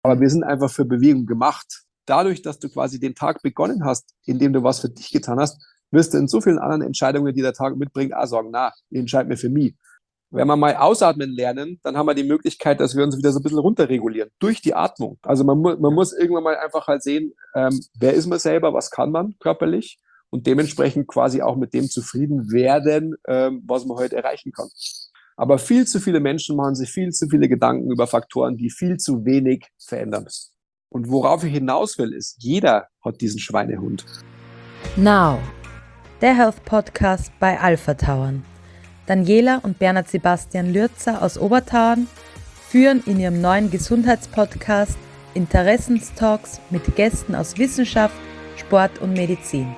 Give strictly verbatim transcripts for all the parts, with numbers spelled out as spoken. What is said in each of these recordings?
Aber wir sind einfach für Bewegung gemacht. Dadurch, dass du quasi den Tag begonnen hast, indem du was für dich getan hast, wirst du in so vielen anderen Entscheidungen, die der Tag mitbringt, auch sagen, na, ich entscheide mir für mich. Wenn wir mal ausatmen lernen, dann haben wir die Möglichkeit, dass wir uns wieder so ein bisschen runterregulieren durch die Atmung. Also man, mu man muss irgendwann mal einfach halt sehen, ähm, wer ist man selber, was kann man körperlich und dementsprechend quasi auch mit dem zufrieden werden, ähm, was man heute erreichen kann. Aber viel zu viele Menschen machen sich viel zu viele Gedanken über Faktoren, die viel zu wenig verändern. Und worauf ich hinaus will, ist, jeder hat diesen Schweinehund. Now, der Health Podcast bei Alpha Tauern. Daniela und Bernhard Sebastian Lürzer aus Obertauern führen in ihrem neuen Gesundheitspodcast Interessenstalks mit Gästen aus Wissenschaft, Sport und Medizin.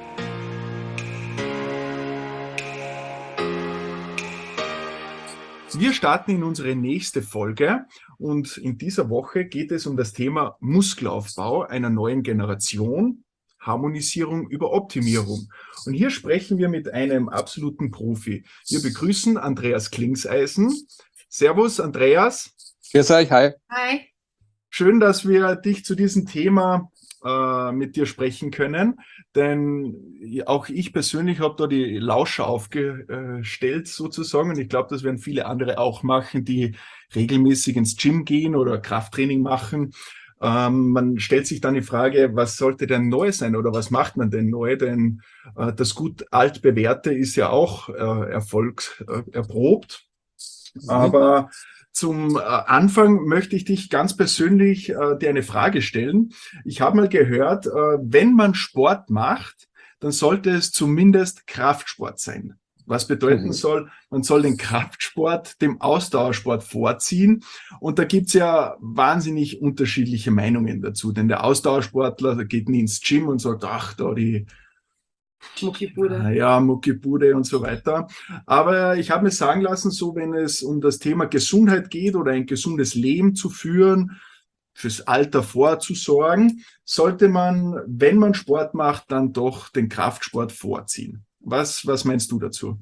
Wir starten in unsere nächste Folge und in dieser Woche geht es um das Thema Muskelaufbau einer neuen Generation, Harmonisierung über Optimierung. Und hier sprechen wir mit einem absoluten Profi. Wir begrüßen Andreas Klingseisen. Servus, Andreas. Grüß euch, hi. Hi. Schön, dass wir dich zu diesem Thema äh, mit dir sprechen können, denn auch ich persönlich habe da die Lauscher aufgestellt sozusagen und ich glaube, das werden viele andere auch machen, die regelmäßig ins Gym gehen oder Krafttraining machen. Ähm, man stellt sich dann die Frage, was sollte denn neu sein oder was macht man denn neu? Denn äh, das gut altbewährte ist ja auch äh, Erfolg äh, erprobt. Mhm. Aber zum äh, Anfang möchte ich dich ganz persönlich äh, dir eine Frage stellen. Ich habe mal gehört, äh, wenn man Sport macht, dann sollte es zumindest Kraftsport sein. Was bedeuten mhm. soll, man soll den Kraftsport dem Ausdauersport vorziehen. Und da gibt's ja wahnsinnig unterschiedliche Meinungen dazu. Denn der Ausdauersportler der geht nie ins Gym und sagt, ach, da die Muckibude. Ja, Muckibude und so weiter. Aber ich habe mir sagen lassen, so wenn es um das Thema Gesundheit geht oder ein gesundes Leben zu führen, fürs Alter vorzusorgen, sollte man, wenn man Sport macht, dann doch den Kraftsport vorziehen. Was, was meinst du dazu?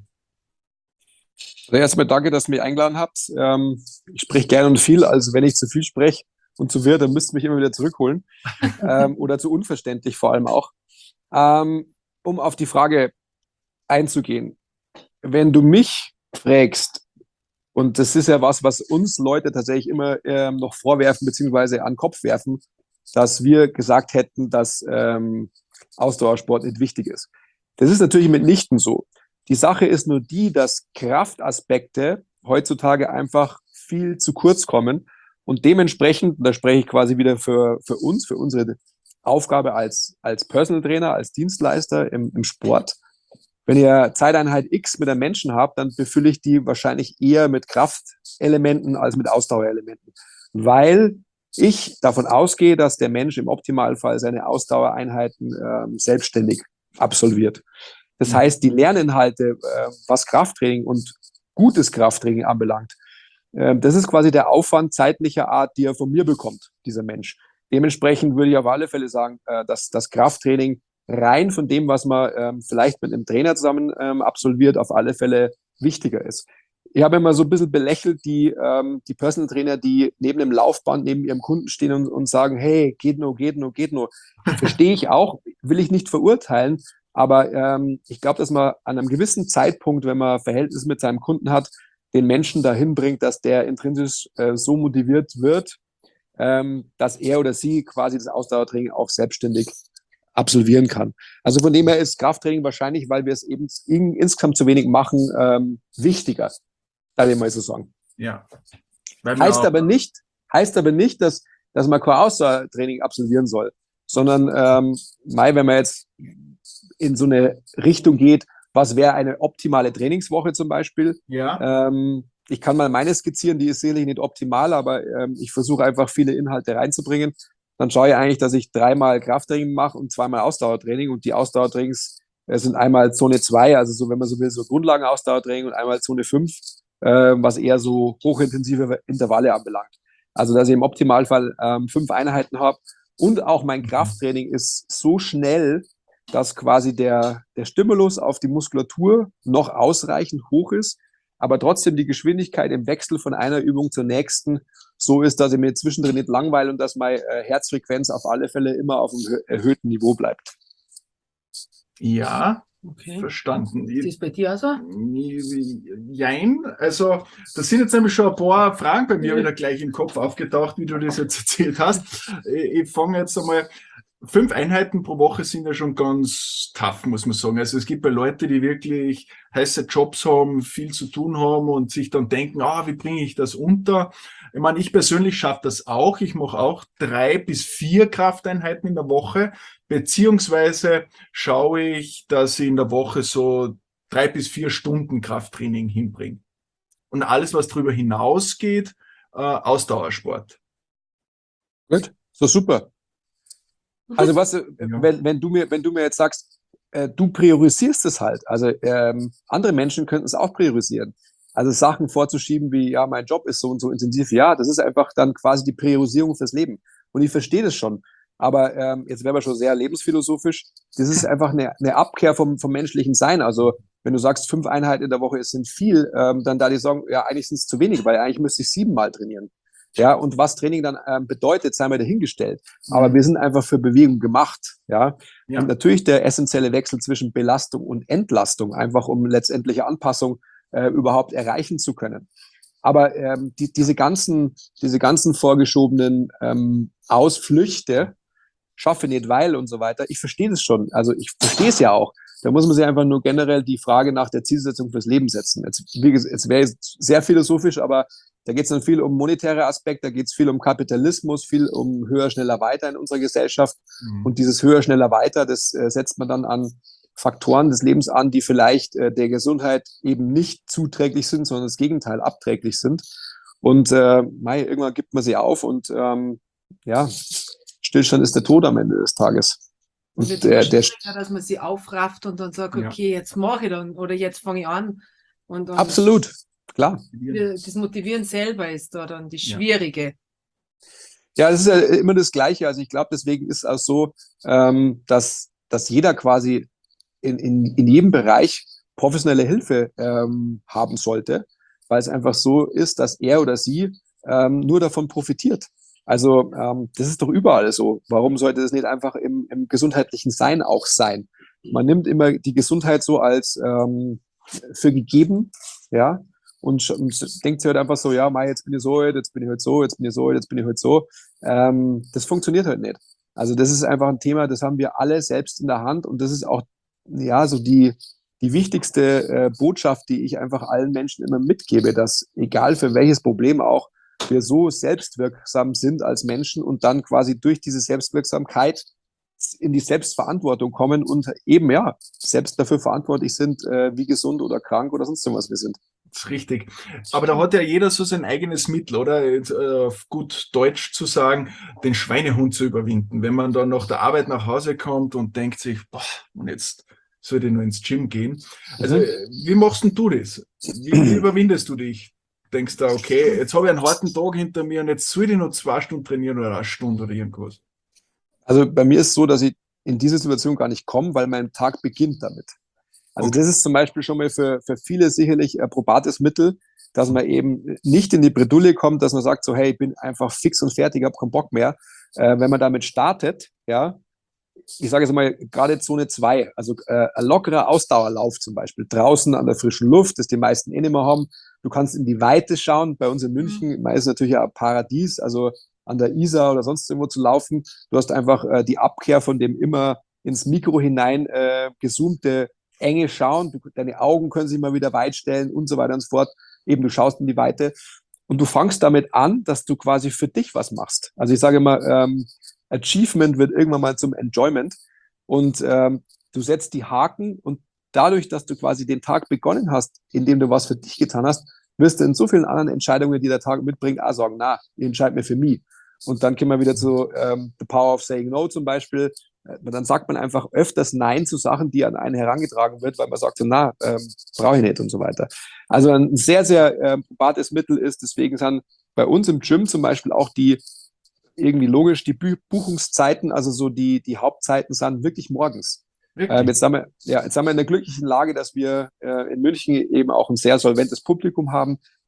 Erstmal danke, dass ihr mich eingeladen habt. Ähm, ich spreche gerne und viel, also wenn ich zu viel spreche und zu wirr, dann müsst ihr mich immer wieder zurückholen. ähm, oder zu unverständlich vor allem auch. Ähm, um auf die Frage einzugehen. Wenn du mich fragst, und das ist ja was, was uns Leute tatsächlich immer ähm, noch vorwerfen, beziehungsweise an den Kopf werfen, dass wir gesagt hätten, dass ähm, Ausdauersport nicht wichtig ist. Das ist natürlich mitnichten so. Die Sache ist nur die, dass Kraftaspekte heutzutage einfach viel zu kurz kommen und dementsprechend, da spreche ich quasi wieder für, für uns, für unsere Aufgabe als, als Personal Trainer, als Dienstleister im, im Sport. Wenn ihr Zeiteinheit X mit einem Menschen habt, dann befülle ich die wahrscheinlich eher mit Kraftelementen als mit Ausdauerelementen, weil ich davon ausgehe, dass der Mensch im Optimalfall seine Ausdauereinheiten äh, selbstständig absolviert. Das heißt, die Lerninhalte, äh, was Krafttraining und gutes Krafttraining anbelangt, äh, das ist quasi der Aufwand zeitlicher Art, die er von mir bekommt, dieser Mensch. Dementsprechend würde ich auf alle Fälle sagen, äh, dass das Krafttraining rein von dem, was man ähm, vielleicht mit einem Trainer zusammen ähm, absolviert, auf alle Fälle wichtiger ist. Ich habe immer so ein bisschen belächelt die, ähm, die Personal Trainer, die neben dem Laufband, neben ihrem Kunden stehen und, und sagen, hey, geht nur, geht nur, geht nur. Verstehe ich auch, will ich nicht verurteilen, aber ähm, ich glaube, dass man an einem gewissen Zeitpunkt, wenn man Verhältnis mit seinem Kunden hat, den Menschen dahin bringt, dass der intrinsisch äh, so motiviert wird, ähm, dass er oder sie quasi das Ausdauertraining auch selbstständig absolvieren kann. Also von dem her ist Krafttraining wahrscheinlich, weil wir es eben in, insgesamt zu wenig machen, ähm, wichtiger, darf ich mal so sagen. Ja. Heißt aber nicht, heißt aber nicht, dass, dass man kein Ausdauertraining absolvieren soll, sondern ähm, Mai, wenn man jetzt in so eine Richtung geht, was wäre eine optimale Trainingswoche zum Beispiel? Ja. Ähm, ich kann mal meine skizzieren, die ist sicherlich nicht optimal, aber ähm, ich versuche einfach viele Inhalte reinzubringen. Dann schaue ich eigentlich, dass ich dreimal Krafttraining mache und zweimal Ausdauertraining. Und die Ausdauertrainings äh, sind einmal Zone zwei, also so, wenn man so will, so Grundlagen-Ausdauertraining und einmal Zone fünf, äh, was eher so hochintensive Intervalle anbelangt. Also, dass ich im Optimalfall ähm, fünf Einheiten habe. Und auch mein Krafttraining ist so schnell, dass quasi der, der Stimulus auf die Muskulatur noch ausreichend hoch ist, aber trotzdem die Geschwindigkeit im Wechsel von einer Übung zur nächsten so ist, dass ich mir zwischendrin nicht langweile und dass meine äh, Herzfrequenz auf alle Fälle immer auf einem erhöhten Niveau bleibt. Ja, Okay. verstanden. Ist das bei dir auch so? Jein, also da sind jetzt nämlich schon ein paar Fragen bei mir Mhm. wieder gleich im Kopf aufgetaucht, wie du das jetzt erzählt hast. Ich, ich fange jetzt einmal, fünf Einheiten pro Woche sind ja schon ganz tough, muss man sagen. Also es gibt ja Leute, die wirklich heiße Jobs haben, viel zu tun haben und sich dann denken, ah, wie bringe ich das unter? Ich meine, ich persönlich schaffe das auch. Ich mache auch drei bis vier Krafteinheiten in der Woche, beziehungsweise schaue ich, dass ich in der Woche so drei bis vier Stunden Krafttraining hinbringe. Und alles, was darüber hinausgeht, äh, Ausdauersport. Gut, so super. Also was, äh, Ja. wenn, wenn du mir, wenn du mir jetzt sagst, äh, du priorisierst es halt. Also ähm, andere Menschen könnten es auch priorisieren. Also Sachen vorzuschieben wie, ja, mein Job ist so und so intensiv. Ja, das ist einfach dann quasi die Priorisierung fürs Leben. Und ich verstehe das schon. Aber ähm, jetzt wären wir schon sehr lebensphilosophisch. Das ist einfach eine, eine Abkehr vom, vom menschlichen Sein. Also wenn du sagst, fünf Einheiten in der Woche sind viel, ähm, dann da die sagen, ja, eigentlich sind es zu wenig, weil eigentlich müsste ich siebenmal trainieren. Ja, und was Training dann ähm, bedeutet, sei mal dahingestellt. Aber Mhm. wir sind einfach für Bewegung gemacht. Ja, Ja. und natürlich der essentielle Wechsel zwischen Belastung und Entlastung, einfach um letztendliche Anpassung äh, überhaupt erreichen zu können. Aber ähm, die, diese ganzen, diese ganzen vorgeschobenen ähm, Ausflüchte, schaffe nicht, weil und so weiter, ich verstehe das schon. Also ich verstehe es ja auch. Da muss man sich einfach nur generell die Frage nach der Zielsetzung fürs Leben setzen. Jetzt, wie gesagt, jetzt wäre es sehr philosophisch, aber da geht es dann viel um monetäre Aspekte, da geht es viel um Kapitalismus, viel um höher, schneller, weiter in unserer Gesellschaft. Mhm. Und dieses höher, schneller, weiter, das äh, setzt man dann an Faktoren des Lebens an, die vielleicht äh, der Gesundheit eben nicht zuträglich sind, sondern das Gegenteil abträglich sind. Und äh, mei, irgendwann gibt man sie auf und ähm, ja, Stillstand ist der Tod am Ende des Tages. Und Und jetzt der, der, ja, dass man sie aufrafft und dann sagt, Ja. okay, jetzt mache ich dann oder jetzt fange ich an. Und dann absolut, klar. das Motivieren selber ist da dann die Ja. schwierige. Ja, es ist ja immer das Gleiche. Also ich glaube, deswegen ist es auch so, ähm, dass, dass jeder quasi in, in, in jedem Bereich professionelle Hilfe ähm, haben sollte, weil es einfach so ist, dass er oder sie ähm, nur davon profitiert. Also ähm, das ist doch überall so. Warum sollte das nicht einfach im, im gesundheitlichen Sein auch sein? Man nimmt immer die Gesundheit so als ähm, für gegeben, ja, und, und denkt sich halt einfach so, ja, mei, jetzt bin ich so, jetzt bin ich halt so, jetzt bin ich so, jetzt bin ich halt so. Ähm, das funktioniert halt nicht. Also das ist einfach ein Thema, das haben wir alle selbst in der Hand und das ist auch, ja, so die, die wichtigste äh, Botschaft, die ich einfach allen Menschen immer mitgebe, dass egal für welches Problem auch, wir so selbstwirksam sind als Menschen und dann quasi durch diese Selbstwirksamkeit in die Selbstverantwortung kommen und eben, ja, selbst dafür verantwortlich sind, äh, wie gesund oder krank oder sonst irgendwas wir sind. Das ist richtig. Aber da hat ja jeder so sein eigenes Mittel, oder? Jetzt, äh, auf gut Deutsch zu sagen, den Schweinehund zu überwinden. Wenn man dann nach der Arbeit nach Hause kommt und denkt sich, boah, und jetzt sollte ich nur ins Gym gehen. Also, Mhm. wie machst denn du das? Wie, wie überwindest du dich? Denkst du, okay, jetzt habe ich einen harten Tag hinter mir und jetzt soll ich noch zwei Stunden trainieren oder eine Stunde oder irgendwas? Also bei mir ist es so, dass ich in diese Situation gar nicht komme, weil mein Tag beginnt damit. Also Okay. das ist zum Beispiel schon mal für, für viele sicherlich ein probates Mittel, dass man eben nicht in die Bredouille kommt, dass man sagt so, hey, ich bin einfach fix und fertig, hab keinen Bock mehr. Äh, wenn man damit startet, ja, ich sage jetzt mal gerade Zone zwei, also äh, ein lockerer Ausdauerlauf zum Beispiel, draußen an der frischen Luft, das die meisten eh nicht mehr haben. Du kannst in die Weite schauen, bei uns in München, mhm. ist natürlich ein Paradies, also an der Isar oder sonst irgendwo zu laufen. Du hast einfach äh, die Abkehr von dem immer ins Mikro hinein äh, gezoomte enge Schauen. Du, deine Augen können sich mal wieder weit stellen und so weiter und so fort. Eben, du schaust in die Weite und du fangst damit an, dass du quasi für dich was machst. Also ich sage immer, ähm, Achievement wird irgendwann mal zum Enjoyment und ähm, du setzt die Haken und dadurch, dass du quasi den Tag begonnen hast, indem du was für dich getan hast, wirst du in so vielen anderen Entscheidungen, die der Tag mitbringt, auch sagen, na, ich entscheide mir für mich. Und dann kommen wir wieder zu ähm, The Power of Saying No zum Beispiel. Äh, dann sagt man einfach öfters Nein zu Sachen, die an einen herangetragen wird, weil man sagt so, na, ähm, brauche ich nicht und so weiter. Also ein sehr, sehr ähm, probates Mittel ist, deswegen sind bei uns im Gym zum Beispiel auch die irgendwie logisch, die Buchungszeiten, also so die, die Hauptzeiten sind wirklich morgens. Ähm, jetzt, haben wir, ja, jetzt haben wir in der glücklichen Lage, dass wir äh, in München eben auch ein sehr solventes Publikum haben,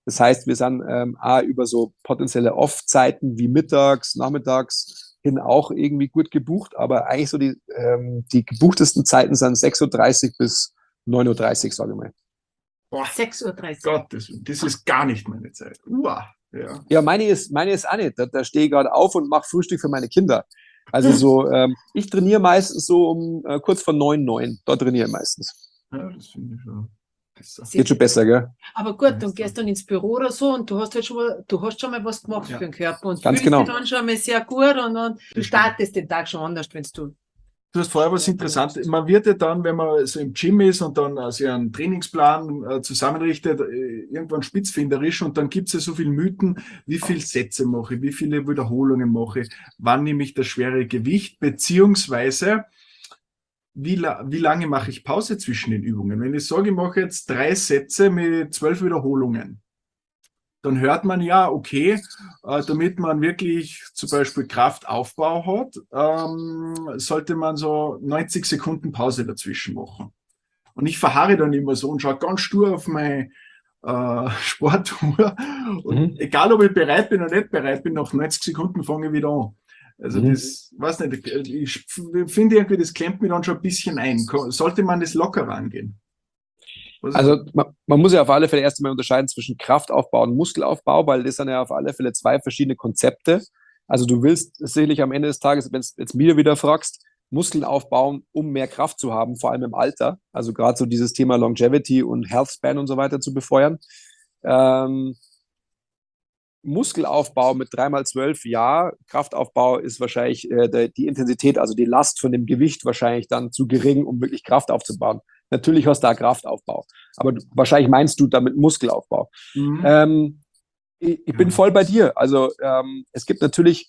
Das heißt, wir sind ähm, auch über so potenzielle Off-Zeiten wie mittags, nachmittags hin auch irgendwie gut gebucht, aber eigentlich so die, ähm, die gebuchtesten Zeiten sind sechs Uhr dreißig bis neun Uhr dreißig, sage ich mal. Boah, sechs Uhr dreißig. Gottes Willen, das ist gar nicht meine Zeit. Uah, ja. Ja, meine ist, meine ist auch nicht. Da, da stehe ich gerade auf und mache Frühstück für meine Kinder. Also so, ähm, ich trainiere meistens so um äh, kurz vor neun, neun. Dort trainiere ich meistens. Ja, das finde ich schon besser. Geht schon besser, gell? Aber gut, dann gehst du dann ins Büro oder so und du hast halt schon mal, du hast schon mal was gemacht Ja. für den Körper und Ganz fühlst genau. dich dann schon mal sehr gut und dann du Das startest den Tag schon anders, wenn du. Du hast vorher was Interessantes. Man wird ja dann, wenn man so im Gym ist und dann also einen Trainingsplan äh, zusammenrichtet, äh, irgendwann spitzfinderisch und dann gibt es ja so viele Mythen, wie viele Sätze mache ich, wie viele Wiederholungen mache ich, wann nehme ich das schwere Gewicht, beziehungsweise wie, la wie lange mache ich Pause zwischen den Übungen. Wenn ich sage, ich mache jetzt drei Sätze mit zwölf Wiederholungen, dann hört man ja, okay, äh, damit man wirklich zum Beispiel Kraftaufbau hat, ähm, sollte man so neunzig Sekunden Pause dazwischen machen. Und ich verharre dann immer so und schaue ganz stur auf meine äh, Sportuhr. Und Mhm. egal, ob ich bereit bin oder nicht bereit bin, nach neunzig Sekunden fange ich wieder an. Also Mhm. das, weiß nicht, ich finde irgendwie, das klemmt mir dann schon ein bisschen ein. Sollte man das lockerer angehen? Was Also man, man muss ja auf alle Fälle erst einmal unterscheiden zwischen Kraftaufbau und Muskelaufbau, weil das sind ja auf alle Fälle zwei verschiedene Konzepte. Also du willst sicherlich am Ende des Tages, wenn du jetzt mir wieder fragst, Muskeln aufbauen, um mehr Kraft zu haben, vor allem im Alter. Also gerade so dieses Thema Longevity und Healthspan und so weiter zu befeuern. Ähm, Muskelaufbau mit drei mal zwölf, ja. Kraftaufbau ist wahrscheinlich äh, der, die Intensität, also die Last von dem Gewicht wahrscheinlich dann zu gering, um wirklich Kraft aufzubauen. Natürlich hast du da Kraftaufbau, aber du, wahrscheinlich meinst du damit Muskelaufbau. Mhm. Ähm, ich, ich bin Ja. voll bei dir. Also ähm, es gibt natürlich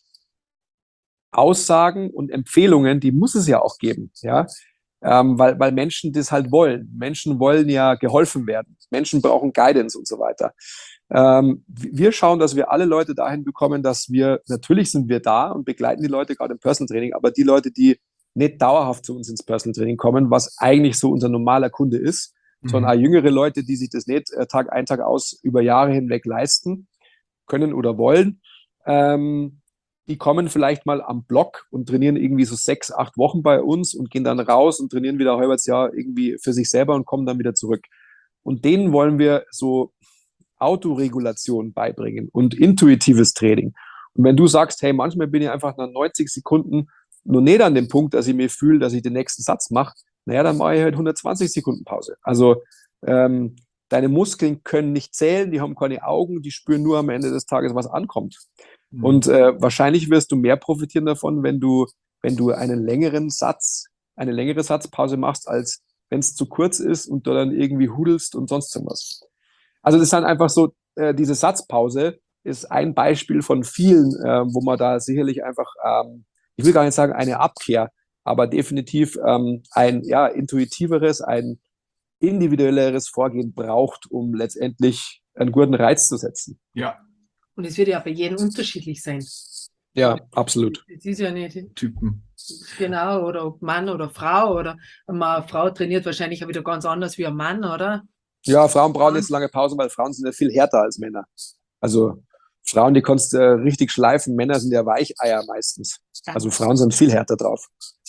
Aussagen und Empfehlungen, die muss es ja auch geben, ja, ähm, weil, weil Menschen das halt wollen. Menschen wollen ja geholfen werden. Menschen brauchen Guidance und so weiter. Ähm, wir schauen, dass wir alle Leute dahin bekommen, dass wir, natürlich sind wir da und begleiten die Leute gerade im Personal Training, aber die Leute, die nicht dauerhaft zu uns ins Personal Training kommen, was eigentlich so unser normaler Kunde ist, Mhm. sondern auch jüngere Leute, die sich das nicht äh, Tag ein, Tag aus über Jahre hinweg leisten können oder wollen, ähm, die kommen vielleicht mal am Block und trainieren irgendwie so sechs, acht Wochen bei uns und gehen dann raus und trainieren wieder ein halbes Jahr irgendwie für sich selber und kommen dann wieder zurück. Und denen wollen wir so Autoregulation beibringen und intuitives Training. Und wenn du sagst, hey, manchmal bin ich einfach nach neunzig Sekunden nur nicht an dem Punkt, dass ich mir fühle, dass ich den nächsten Satz mache, naja, dann mache ich halt hundertzwanzig Sekunden Pause. Also ähm, deine Muskeln können nicht zählen, die haben keine Augen, die spüren nur am Ende des Tages, was ankommt. Mhm. Und äh, wahrscheinlich wirst du mehr profitieren davon, wenn du, wenn du einen längeren Satz, eine längere Satzpause machst, als wenn es zu kurz ist und du dann irgendwie hudelst und sonst irgendwas. Also das ist dann einfach so, äh, diese Satzpause ist ein Beispiel von vielen, äh, wo man da sicherlich einfach, ähm, ich will gar nicht sagen eine Abkehr, aber definitiv ähm, ein ja, intuitiveres, ein individuelleres Vorgehen braucht, um letztendlich einen guten Reiz zu setzen. Ja, Und es wird ja bei jedem unterschiedlich sein. Ja, absolut. Es ist ja nicht Typen. genau, oder ob Mann oder Frau, oder eine Frau trainiert wahrscheinlich auch wieder ganz anders wie ein Mann, oder? Ja, Frauen brauchen jetzt lange Pausen, weil Frauen sind ja viel härter als Männer. Also Frauen, die kannst du äh, richtig schleifen, Männer sind ja Weicheier meistens. Also Frauen sind viel härter drauf.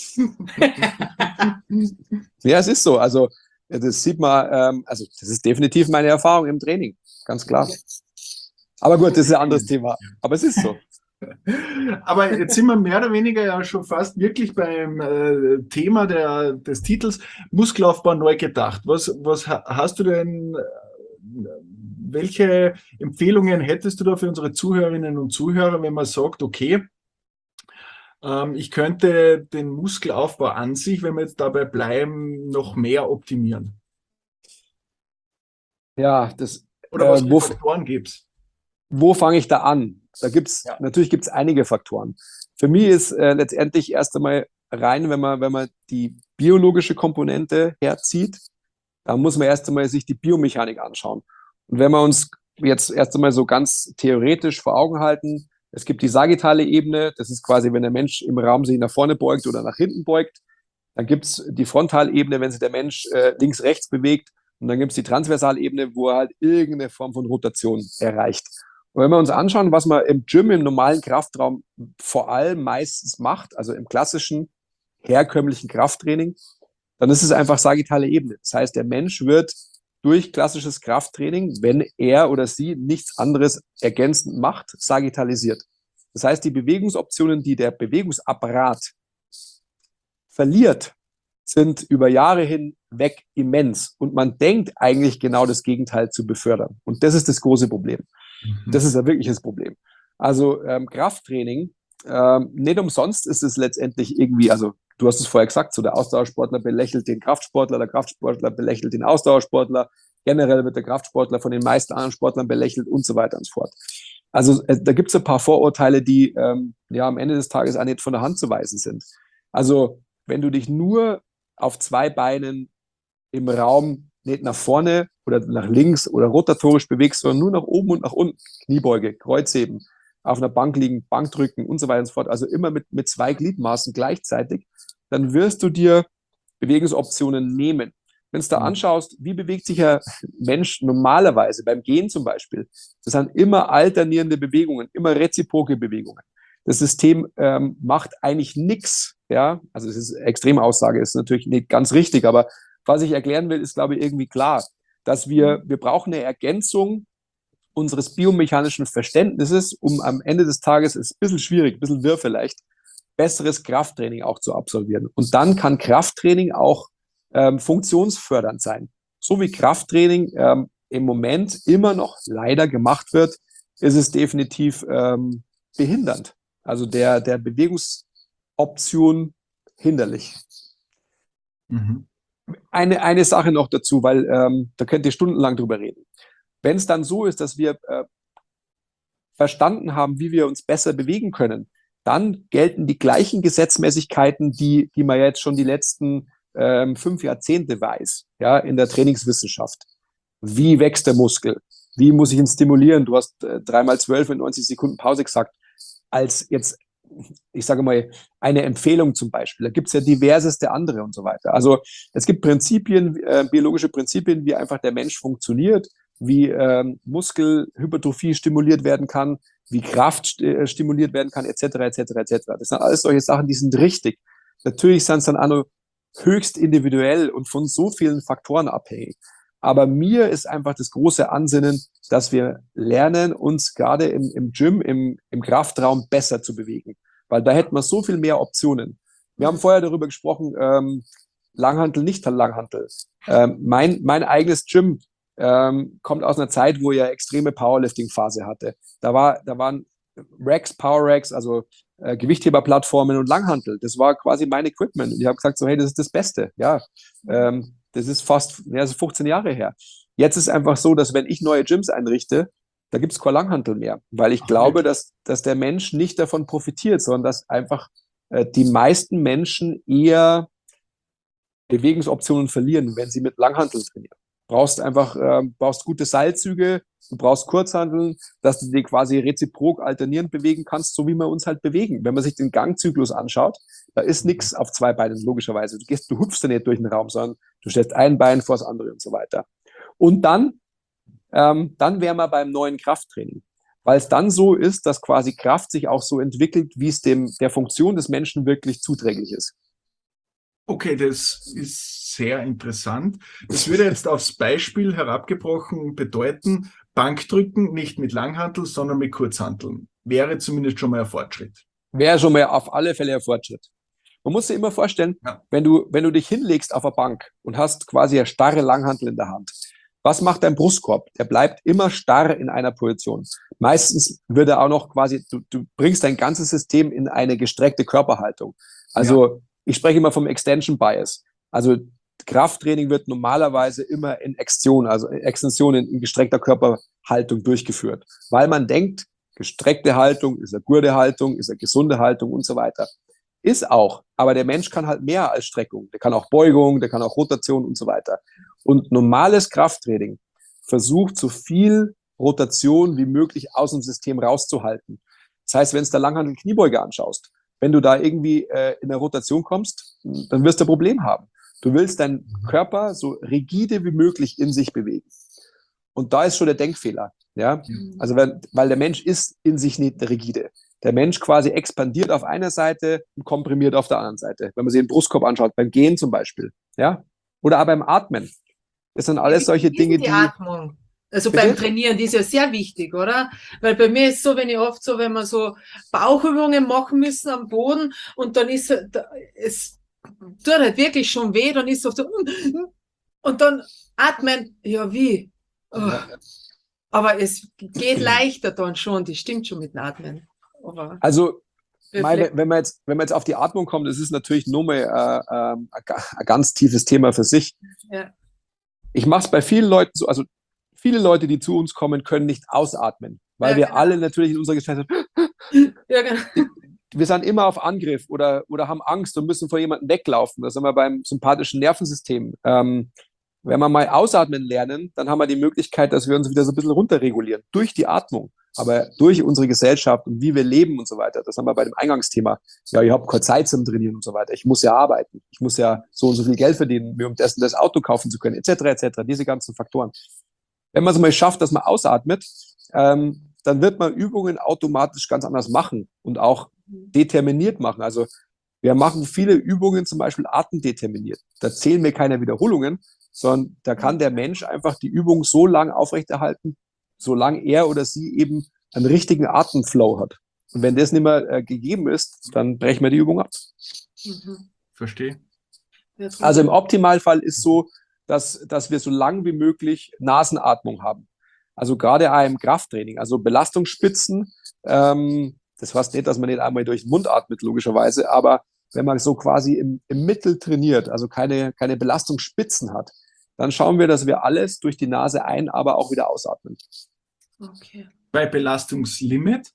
Ja, es ist so. Also das sieht man, ähm, also das ist definitiv meine Erfahrung im Training, ganz klar. Aber gut, das ist ein anderes Thema. Aber es ist so. Aber jetzt sind wir mehr oder weniger ja schon fast wirklich beim äh, Thema der, des Titels Muskelaufbau neu gedacht. Was, was ha- hast du denn, äh, welche Empfehlungen hättest du da für unsere Zuhörerinnen und Zuhörer, wenn man sagt, okay, ähm, ich könnte den Muskelaufbau an sich, wenn wir jetzt dabei bleiben, noch mehr optimieren? Ja, das, Oder was äh, für wo, Faktoren gibt es? wo fange ich da an? Da gibt's, Ja. natürlich gibt's einige Faktoren. Für mich ist äh, letztendlich erst einmal rein, wenn man, wenn man die biologische Komponente herzieht, da muss man erst einmal sich die Biomechanik anschauen. Und wenn wir uns jetzt erst einmal so ganz theoretisch vor Augen halten, es gibt die sagittale Ebene, das ist quasi, wenn der Mensch im Raum sich nach vorne beugt oder nach hinten beugt. Dann gibt's die Frontalebene, wenn sich der Mensch äh, links-rechts bewegt. Und dann gibt es die Transversalebene, wo er halt irgendeine Form von Rotation erreicht. Und wenn wir uns anschauen, was man im Gym, im normalen Kraftraum vor allem meistens macht, also im klassischen, herkömmlichen Krafttraining, dann ist es einfach sagittale Ebene. Das heißt, der Mensch wird durch klassisches Krafttraining, wenn er oder sie nichts anderes ergänzend macht, sagittalisiert. Das heißt, die Bewegungsoptionen, die der Bewegungsapparat verliert, sind über Jahre hinweg immens. Und man denkt eigentlich genau das Gegenteil zu befördern. Und das ist das große Problem. Mhm. Das ist ein wirkliches Problem. Also ähm, Krafttraining, ähm, nicht umsonst ist es letztendlich irgendwie, also du hast es vorher gesagt, so der Ausdauersportler belächelt den Kraftsportler, der Kraftsportler belächelt den Ausdauersportler, generell wird der Kraftsportler von den meisten anderen Sportlern belächelt und so weiter und so fort. Also äh, da gibt es ein paar Vorurteile, die ähm, ja am Ende des Tages auch nicht von der Hand zu weisen sind. Also wenn du dich nur auf zwei Beinen im Raum nicht nach vorne oder nach links oder rotatorisch bewegst, sondern nur nach oben und nach unten, Kniebeuge, Kreuzheben, auf einer Bank liegen, Bankdrücken und so weiter und so fort, also immer mit, mit zwei Gliedmaßen gleichzeitig, dann wirst du dir Bewegungsoptionen nehmen. Wenn du da anschaust, wie bewegt sich ein Mensch normalerweise, beim Gehen zum Beispiel, das sind immer alternierende Bewegungen, immer reziproke Bewegungen. Das System ähm, macht eigentlich nichts, ja, also das ist eine Extremaussage, ist natürlich nicht ganz richtig, aber was ich erklären will, ist, glaube ich, irgendwie klar, dass wir, wir brauchen eine Ergänzung unseres biomechanischen Verständnisses, um am Ende des Tages, ist ein bisschen schwierig, ein bisschen wirr vielleicht, besseres Krafttraining auch zu absolvieren. Und dann kann Krafttraining auch ähm, funktionsfördernd sein. So wie Krafttraining ähm, im Moment immer noch leider gemacht wird, ist es definitiv ähm, behindernd. Also der, der Bewegungsoption hinderlich. Mhm. Eine, eine Sache noch dazu, weil ähm, da könnt ihr stundenlang drüber reden. Wenn es dann so ist, dass wir äh, verstanden haben, wie wir uns besser bewegen können, dann gelten die gleichen Gesetzmäßigkeiten, die, die man jetzt schon die letzten ähm, fünf Jahrzehnte weiß, ja, in der Trainingswissenschaft. Wie wächst der Muskel? Wie muss ich ihn stimulieren? Du hast äh, dreimal zwölf in neunzig Sekunden Pause gesagt. Als jetzt, ich sage mal, eine Empfehlung zum Beispiel. Da gibt es ja diverseste andere und so weiter. Also es gibt Prinzipien, äh, biologische Prinzipien, wie einfach der Mensch funktioniert, wie ähm, Muskelhypertrophie stimuliert werden kann, wie Kraft st äh, stimuliert werden kann, et cetera, et cetera, et cetera. Das sind alles solche Sachen, die sind richtig. Natürlich sind es dann auch noch höchst individuell und von so vielen Faktoren abhängig. Aber mir ist einfach das große Ansinnen, dass wir lernen, uns gerade im, im Gym, im, im Kraftraum besser zu bewegen. Weil da hätten wir so viel mehr Optionen. Wir haben vorher darüber gesprochen, ähm, Langhantel, nicht Langhantel. Ähm, mein, mein eigenes Gym ähm, kommt aus einer Zeit, wo ich ja extreme Powerlifting-Phase hatte. Da, war, da waren Racks, Power Racks, also äh, Gewichtheberplattformen und Langhantel. Das war quasi mein Equipment. Und ich habe gesagt, so hey, das ist das Beste. Ja, ähm, das ist fast ja, das ist fünfzehn Jahre her. Jetzt ist einfach so, dass wenn ich neue Gyms einrichte, da gibt es kein Langhantel mehr, weil ich Ach, glaube, dass, dass der Mensch nicht davon profitiert, sondern dass einfach äh, die meisten Menschen eher Bewegungsoptionen verlieren, wenn sie mit Langhantel trainieren. Du brauchst einfach äh, brauchst gute Seilzüge, du brauchst Kurzhanteln, dass du die quasi reziprok alternierend bewegen kannst, so wie wir uns halt bewegen. Wenn man sich den Gangzyklus anschaut, da ist nichts auf zwei Beinen, logischerweise. Du gehst, du hüpfst ja nicht durch den Raum, sondern du stellst ein Bein vor das andere und so weiter. Und dann, ähm, dann wären wir beim neuen Krafttraining, weil es dann so ist, dass quasi Kraft sich auch so entwickelt, wie es dem der Funktion des Menschen wirklich zuträglich ist. Okay, das ist sehr interessant. Das würde jetzt aufs Beispiel herabgebrochen bedeuten, Bankdrücken nicht mit Langhantel, sondern mit Kurzhanteln. Wäre zumindest schon mal ein Fortschritt. Wäre schon mal auf alle Fälle ein Fortschritt. Man muss sich immer vorstellen, ja. wenn du, wenn du dich hinlegst auf eine Bank und hast quasi eine starre Langhantel in der Hand, was macht dein Brustkorb? Der bleibt immer starr in einer Position. Meistens wird er auch noch quasi, du, du bringst dein ganzes System in eine gestreckte Körperhaltung. Also ja. Ich spreche immer vom Extension Bias. Also Krafttraining wird normalerweise immer in Extension, also Extension in, in gestreckter Körperhaltung durchgeführt, weil man denkt, gestreckte Haltung ist eine gute Haltung, ist eine gesunde Haltung und so weiter. Ist auch, aber der Mensch kann halt mehr als Streckung. Der kann auch Beugung, der kann auch Rotation und so weiter. Und normales Krafttraining versucht, so viel Rotation wie möglich aus dem System rauszuhalten. Das heißt, wenn du da Langhantel-Kniebeuge anschaust, wenn du da irgendwie äh, in der Rotation kommst, dann wirst du ein Problem haben. Du willst deinen Körper so rigide wie möglich in sich bewegen. Und da ist schon der Denkfehler. Ja? Also weil, weil der Mensch ist in sich nicht rigide. Der Mensch quasi expandiert auf einer Seite und komprimiert auf der anderen Seite. Wenn man sich den Brustkorb anschaut, beim Gehen zum Beispiel. Ja? Oder auch beim Atmen. Das sind alles solche Dinge, die die... Atmung. Also Bitte? beim Trainieren, die ist ja sehr wichtig, oder? Weil bei mir ist so, wenn ich oft so, wenn wir so Bauchübungen machen müssen am Boden und dann ist es tut halt wirklich schon weh, dann ist es so und dann atmen, ja wie? Oh. Aber es geht leichter dann schon, das stimmt schon mit dem Atmen. Aber also Mai, wenn man jetzt, wenn man jetzt auf die Atmung kommt, das ist natürlich nur mal äh, äh, ein ganz tiefes Thema für sich. Ja. Ich mache es bei vielen Leuten so, also viele Leute, die zu uns kommen, können nicht ausatmen, weil Ja, wir genau. alle natürlich in unserer Gesellschaft, Ja, genau. wir sind immer auf Angriff oder, oder haben Angst und müssen vor jemandem weglaufen. Da sind wir beim sympathischen Nervensystem. Ähm, wenn wir mal ausatmen lernen, dann haben wir die Möglichkeit, dass wir uns wieder so ein bisschen runterregulieren durch die Atmung, aber durch unsere Gesellschaft und wie wir leben und so weiter. Das haben wir bei dem Eingangsthema. Ja, ich habe keine Zeit zum Trainieren und so weiter. Ich muss ja arbeiten. Ich muss ja so und so viel Geld verdienen, mir um das und das Auto kaufen zu können, et cetera et cetera. Diese ganzen Faktoren. Wenn man es mal schafft, dass man ausatmet, ähm, dann wird man Übungen automatisch ganz anders machen und auch determiniert machen. Also wir machen viele Übungen zum Beispiel atemdeterminiert. Da zählen wir keine Wiederholungen, sondern da kann der Mensch einfach die Übung so lang aufrechterhalten, solange er oder sie eben einen richtigen Atemflow hat. Und wenn das nicht mehr äh, gegeben ist, dann brechen wir die Übung ab. Mhm. Verstehe. Also im Optimalfall ist so, dass, dass wir so lang wie möglich Nasenatmung haben. Also gerade auch im Krafttraining, also Belastungsspitzen, ähm, das heißt nicht, dass man nicht einmal durch den Mund atmet, logischerweise, aber wenn man so quasi im, im Mittel trainiert, also keine, keine Belastungsspitzen hat, dann schauen wir, dass wir alles durch die Nase ein, aber auch wieder ausatmen. Okay. Bei Belastungslimit?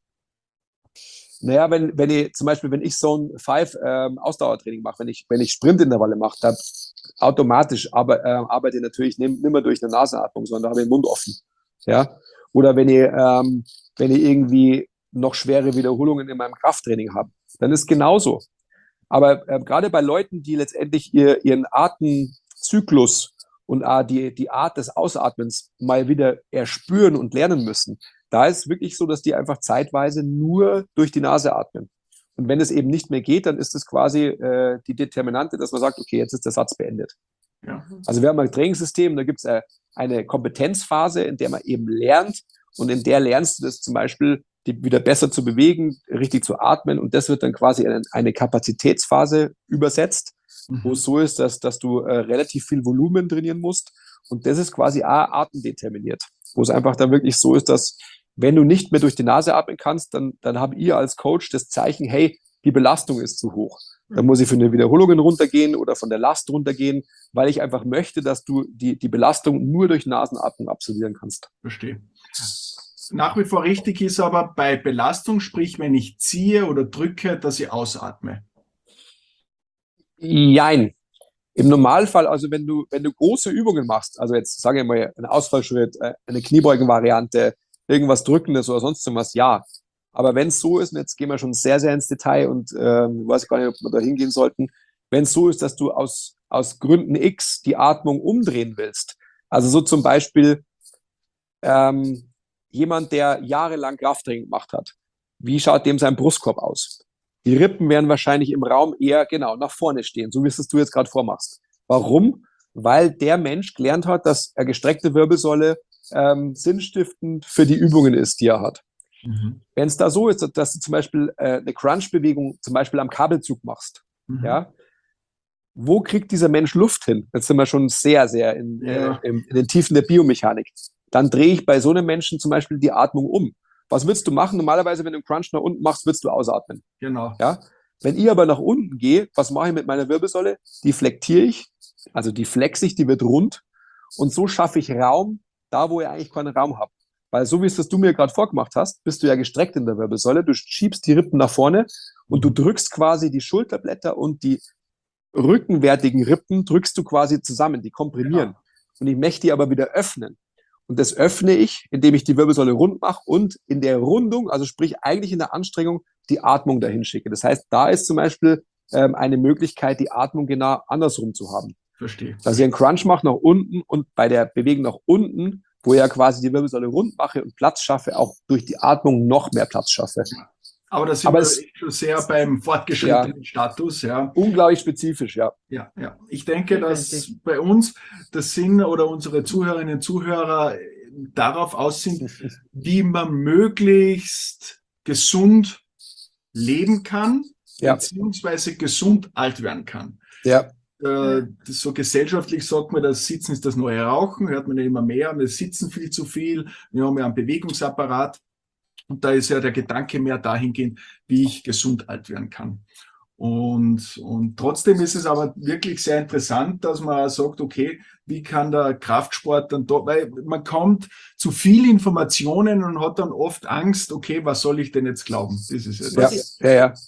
Naja, wenn, wenn ich zum Beispiel, wenn ich so ein Five ähm, Ausdauertraining mache, wenn ich, wenn ich Sprintintervalle mache, dann automatisch aber, äh, arbeite ich natürlich nicht mehr durch eine Nasenatmung, sondern da habe ich den Mund offen. Ja? Oder wenn ich, ähm, wenn ich irgendwie noch schwere Wiederholungen in meinem Krafttraining habe, dann ist genauso. Aber äh, gerade bei Leuten, die letztendlich ihr, ihren Atemzyklus und äh, die, die Art des Ausatmens mal wieder erspüren und lernen müssen, da ist wirklich so, dass die einfach zeitweise nur durch die Nase atmen. Und wenn es eben nicht mehr geht, dann ist das quasi äh, die Determinante, dass man sagt, okay, jetzt ist der Satz beendet. Ja. Also wir haben ein Trainingssystem, da gibt es äh, eine Kompetenzphase, in der man eben lernt und in der lernst du das zum Beispiel, die wieder besser zu bewegen, richtig zu atmen und das wird dann quasi in eine Kapazitätsphase übersetzt, Mhm. wo es so ist, dass, dass du äh, relativ viel Volumen trainieren musst und das ist quasi auch atemdeterminiert, wo es einfach dann wirklich so ist, dass wenn du nicht mehr durch die Nase atmen kannst, dann, dann habe ich als Coach das Zeichen, hey, die Belastung ist zu hoch. Dann muss ich von den Wiederholungen runtergehen oder von der Last runtergehen, weil ich einfach möchte, dass du die, die Belastung nur durch Nasenatmung absolvieren kannst. Verstehe. Nach wie vor richtig ist aber bei Belastung, sprich, wenn ich ziehe oder drücke, dass ich ausatme. Jein. Im Normalfall, also wenn du, wenn du große Übungen machst, also jetzt sage ich mal einen Ausfallschritt, eine Kniebeugenvariante, irgendwas Drückendes oder sonst irgendwas, ja. Aber wenn es so ist, und jetzt gehen wir schon sehr, sehr ins Detail und ähm, weiß gar nicht, ob wir da hingehen sollten, wenn es so ist, dass du aus, aus Gründen X die Atmung umdrehen willst, also so zum Beispiel ähm, jemand, der jahrelang Krafttraining gemacht hat, wie schaut dem sein Brustkorb aus? Die Rippen werden wahrscheinlich im Raum eher genau nach vorne stehen, so wie es du jetzt gerade vormachst. Warum? Weil der Mensch gelernt hat, dass eine gestreckte Wirbelsäule ähm, sinnstiftend für die Übungen ist, die er hat. Mhm. Wenn es da so ist, dass du zum Beispiel äh, eine Crunch-Bewegung zum Beispiel am Kabelzug machst, Mhm. ja, wo kriegt dieser Mensch Luft hin? Jetzt sind wir schon sehr, sehr in, Ja. äh, in, in den Tiefen der Biomechanik. Dann drehe ich bei so einem Menschen zum Beispiel die Atmung um. Was würdest du machen? Normalerweise, wenn du einen Crunch nach unten machst, würdest du ausatmen. Genau. Ja? Wenn ich aber nach unten gehe, was mache ich mit meiner Wirbelsäule? Die flektiere ich, also die flexe ich, die wird rund. Und so schaffe ich Raum, da wo ich eigentlich keinen Raum habe. Weil so wie es das du mir gerade vorgemacht hast, bist du ja gestreckt in der Wirbelsäule. Du schiebst die Rippen nach vorne und du drückst quasi die Schulterblätter und die rückenwertigen Rippen drückst du quasi zusammen, die komprimieren. Genau. Und ich möchte die aber wieder öffnen. Und das öffne ich, indem ich die Wirbelsäule rund mache und in der Rundung, also sprich eigentlich in der Anstrengung, die Atmung dahin schicke. Das heißt, da ist zum Beispiel ähm, eine Möglichkeit, die Atmung genau andersrum zu haben. verstehe. Dass ich einen Crunch mache nach unten und bei der Bewegung nach unten, wo ich ja quasi die Wirbelsäule rund mache und Platz schaffe, auch durch die Atmung noch mehr Platz schaffe. Aber da sind Aber wir es- echt schon sehr beim fortgeschrittenen Status, ja. Unglaublich spezifisch, ja. Ja, ja. Ich denke, dass Definitiv. bei uns der Sinn oder unsere Zuhörerinnen und Zuhörer darauf aus sind, wie man möglichst gesund leben kann, Ja. beziehungsweise gesund alt werden kann. Ja, Äh, das so gesellschaftlich sagt man, das Sitzen ist das neue Rauchen, hört man ja immer mehr. Wir sitzen viel zu viel, wir haben ja einen Bewegungsapparat. Und da ist ja der Gedanke mehr dahingehend, wie ich gesund alt werden kann. Und, und trotzdem ist es aber wirklich sehr interessant, dass man sagt, okay, wie kann der Kraftsport dann da, weil man kommt zu viel Informationen und hat dann oft Angst, okay, was soll ich denn jetzt glauben? Das ist es. ja, ja, ja.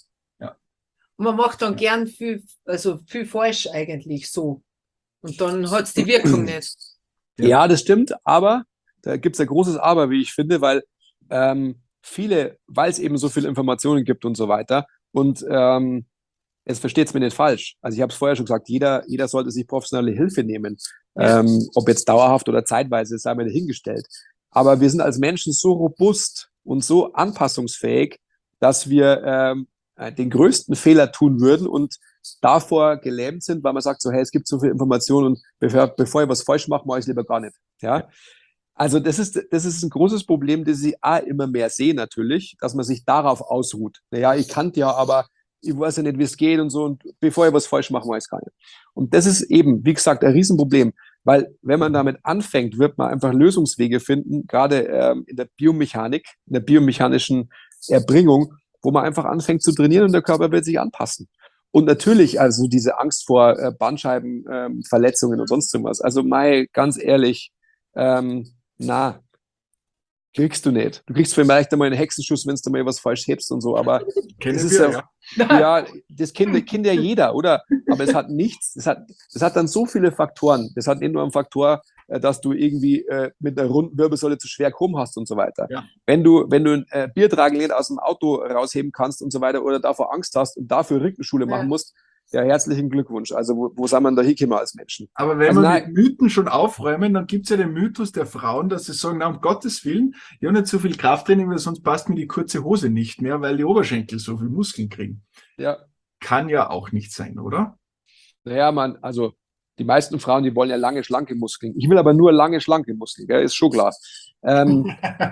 Und man macht dann gern viel, also viel falsch eigentlich so. Und dann hat es die Wirkung nicht. Ja. Ja, das stimmt, aber da gibt es ein großes Aber, wie ich finde, weil ähm, viele, weil es eben so viele Informationen gibt und so weiter, und ähm, jetzt versteht es mir nicht falsch. Also ich habe es vorher schon gesagt, jeder, jeder sollte sich professionelle Hilfe nehmen. Ähm, ob jetzt dauerhaft oder zeitweise, sei mir dahingestellt. Aber wir sind als Menschen so robust und so anpassungsfähig, dass wir ähm, den größten Fehler tun würden und davor gelähmt sind, weil man sagt so, hey, es gibt so viel Informationen und bevor, bevor ich was falsch mache, mache ich es lieber gar nicht. Ja? Also das ist, das ist ein großes Problem, das ich auch immer mehr sehe natürlich, dass man sich darauf ausruht. Naja, ich kannte ja, aber ich weiß ja nicht, wie es geht und so, und bevor ich was falsch mache, mache ich es gar nicht. Und das ist eben, wie gesagt, ein Riesenproblem, weil wenn man damit anfängt, wird man einfach Lösungswege finden, gerade ähm, in der Biomechanik, in der biomechanischen Erbringung, wo man einfach anfängt zu trainieren und der Körper wird sich anpassen. Und natürlich, also diese Angst vor äh, Bandscheibenverletzungen ähm, und sonst irgendwas. Also Mai, ganz ehrlich, ähm, na, kriegst du nicht. Du kriegst vielleicht einmal einen Hexenschuss, wenn du mal was falsch hebst und so, aber Kennen das ist wir, ja, ja. ja, das kennt, kennt ja jeder, oder? Aber es hat nichts, es hat, es hat dann so viele Faktoren. Das hat nicht nur einen Faktor, äh, dass du irgendwie äh, mit einer runden Wirbelsäule zu schwer krumm hast und so weiter. Ja. Wenn du, wenn du ein äh, Biertragen nicht aus dem Auto rausheben kannst und so weiter oder davor Angst hast und dafür Rückenschule machen Ja. musst, ja, herzlichen Glückwunsch. Also wo, wo sind wir da hingekommen als Menschen? Aber wenn Also wir nein. mit Mythen schon aufräumen, dann gibt es ja den Mythos der Frauen, dass sie sagen, na, um Gottes Willen, ich habe nicht so viel Krafttraining, weil sonst passt mir die kurze Hose nicht mehr, weil die Oberschenkel so viel Muskeln kriegen. Ja. Kann ja auch nicht sein, oder? Naja, man, also die meisten Frauen, die wollen ja lange, schlanke Muskeln. Ich will aber nur lange, schlanke Muskeln, gell? Ist schon klar. Ähm,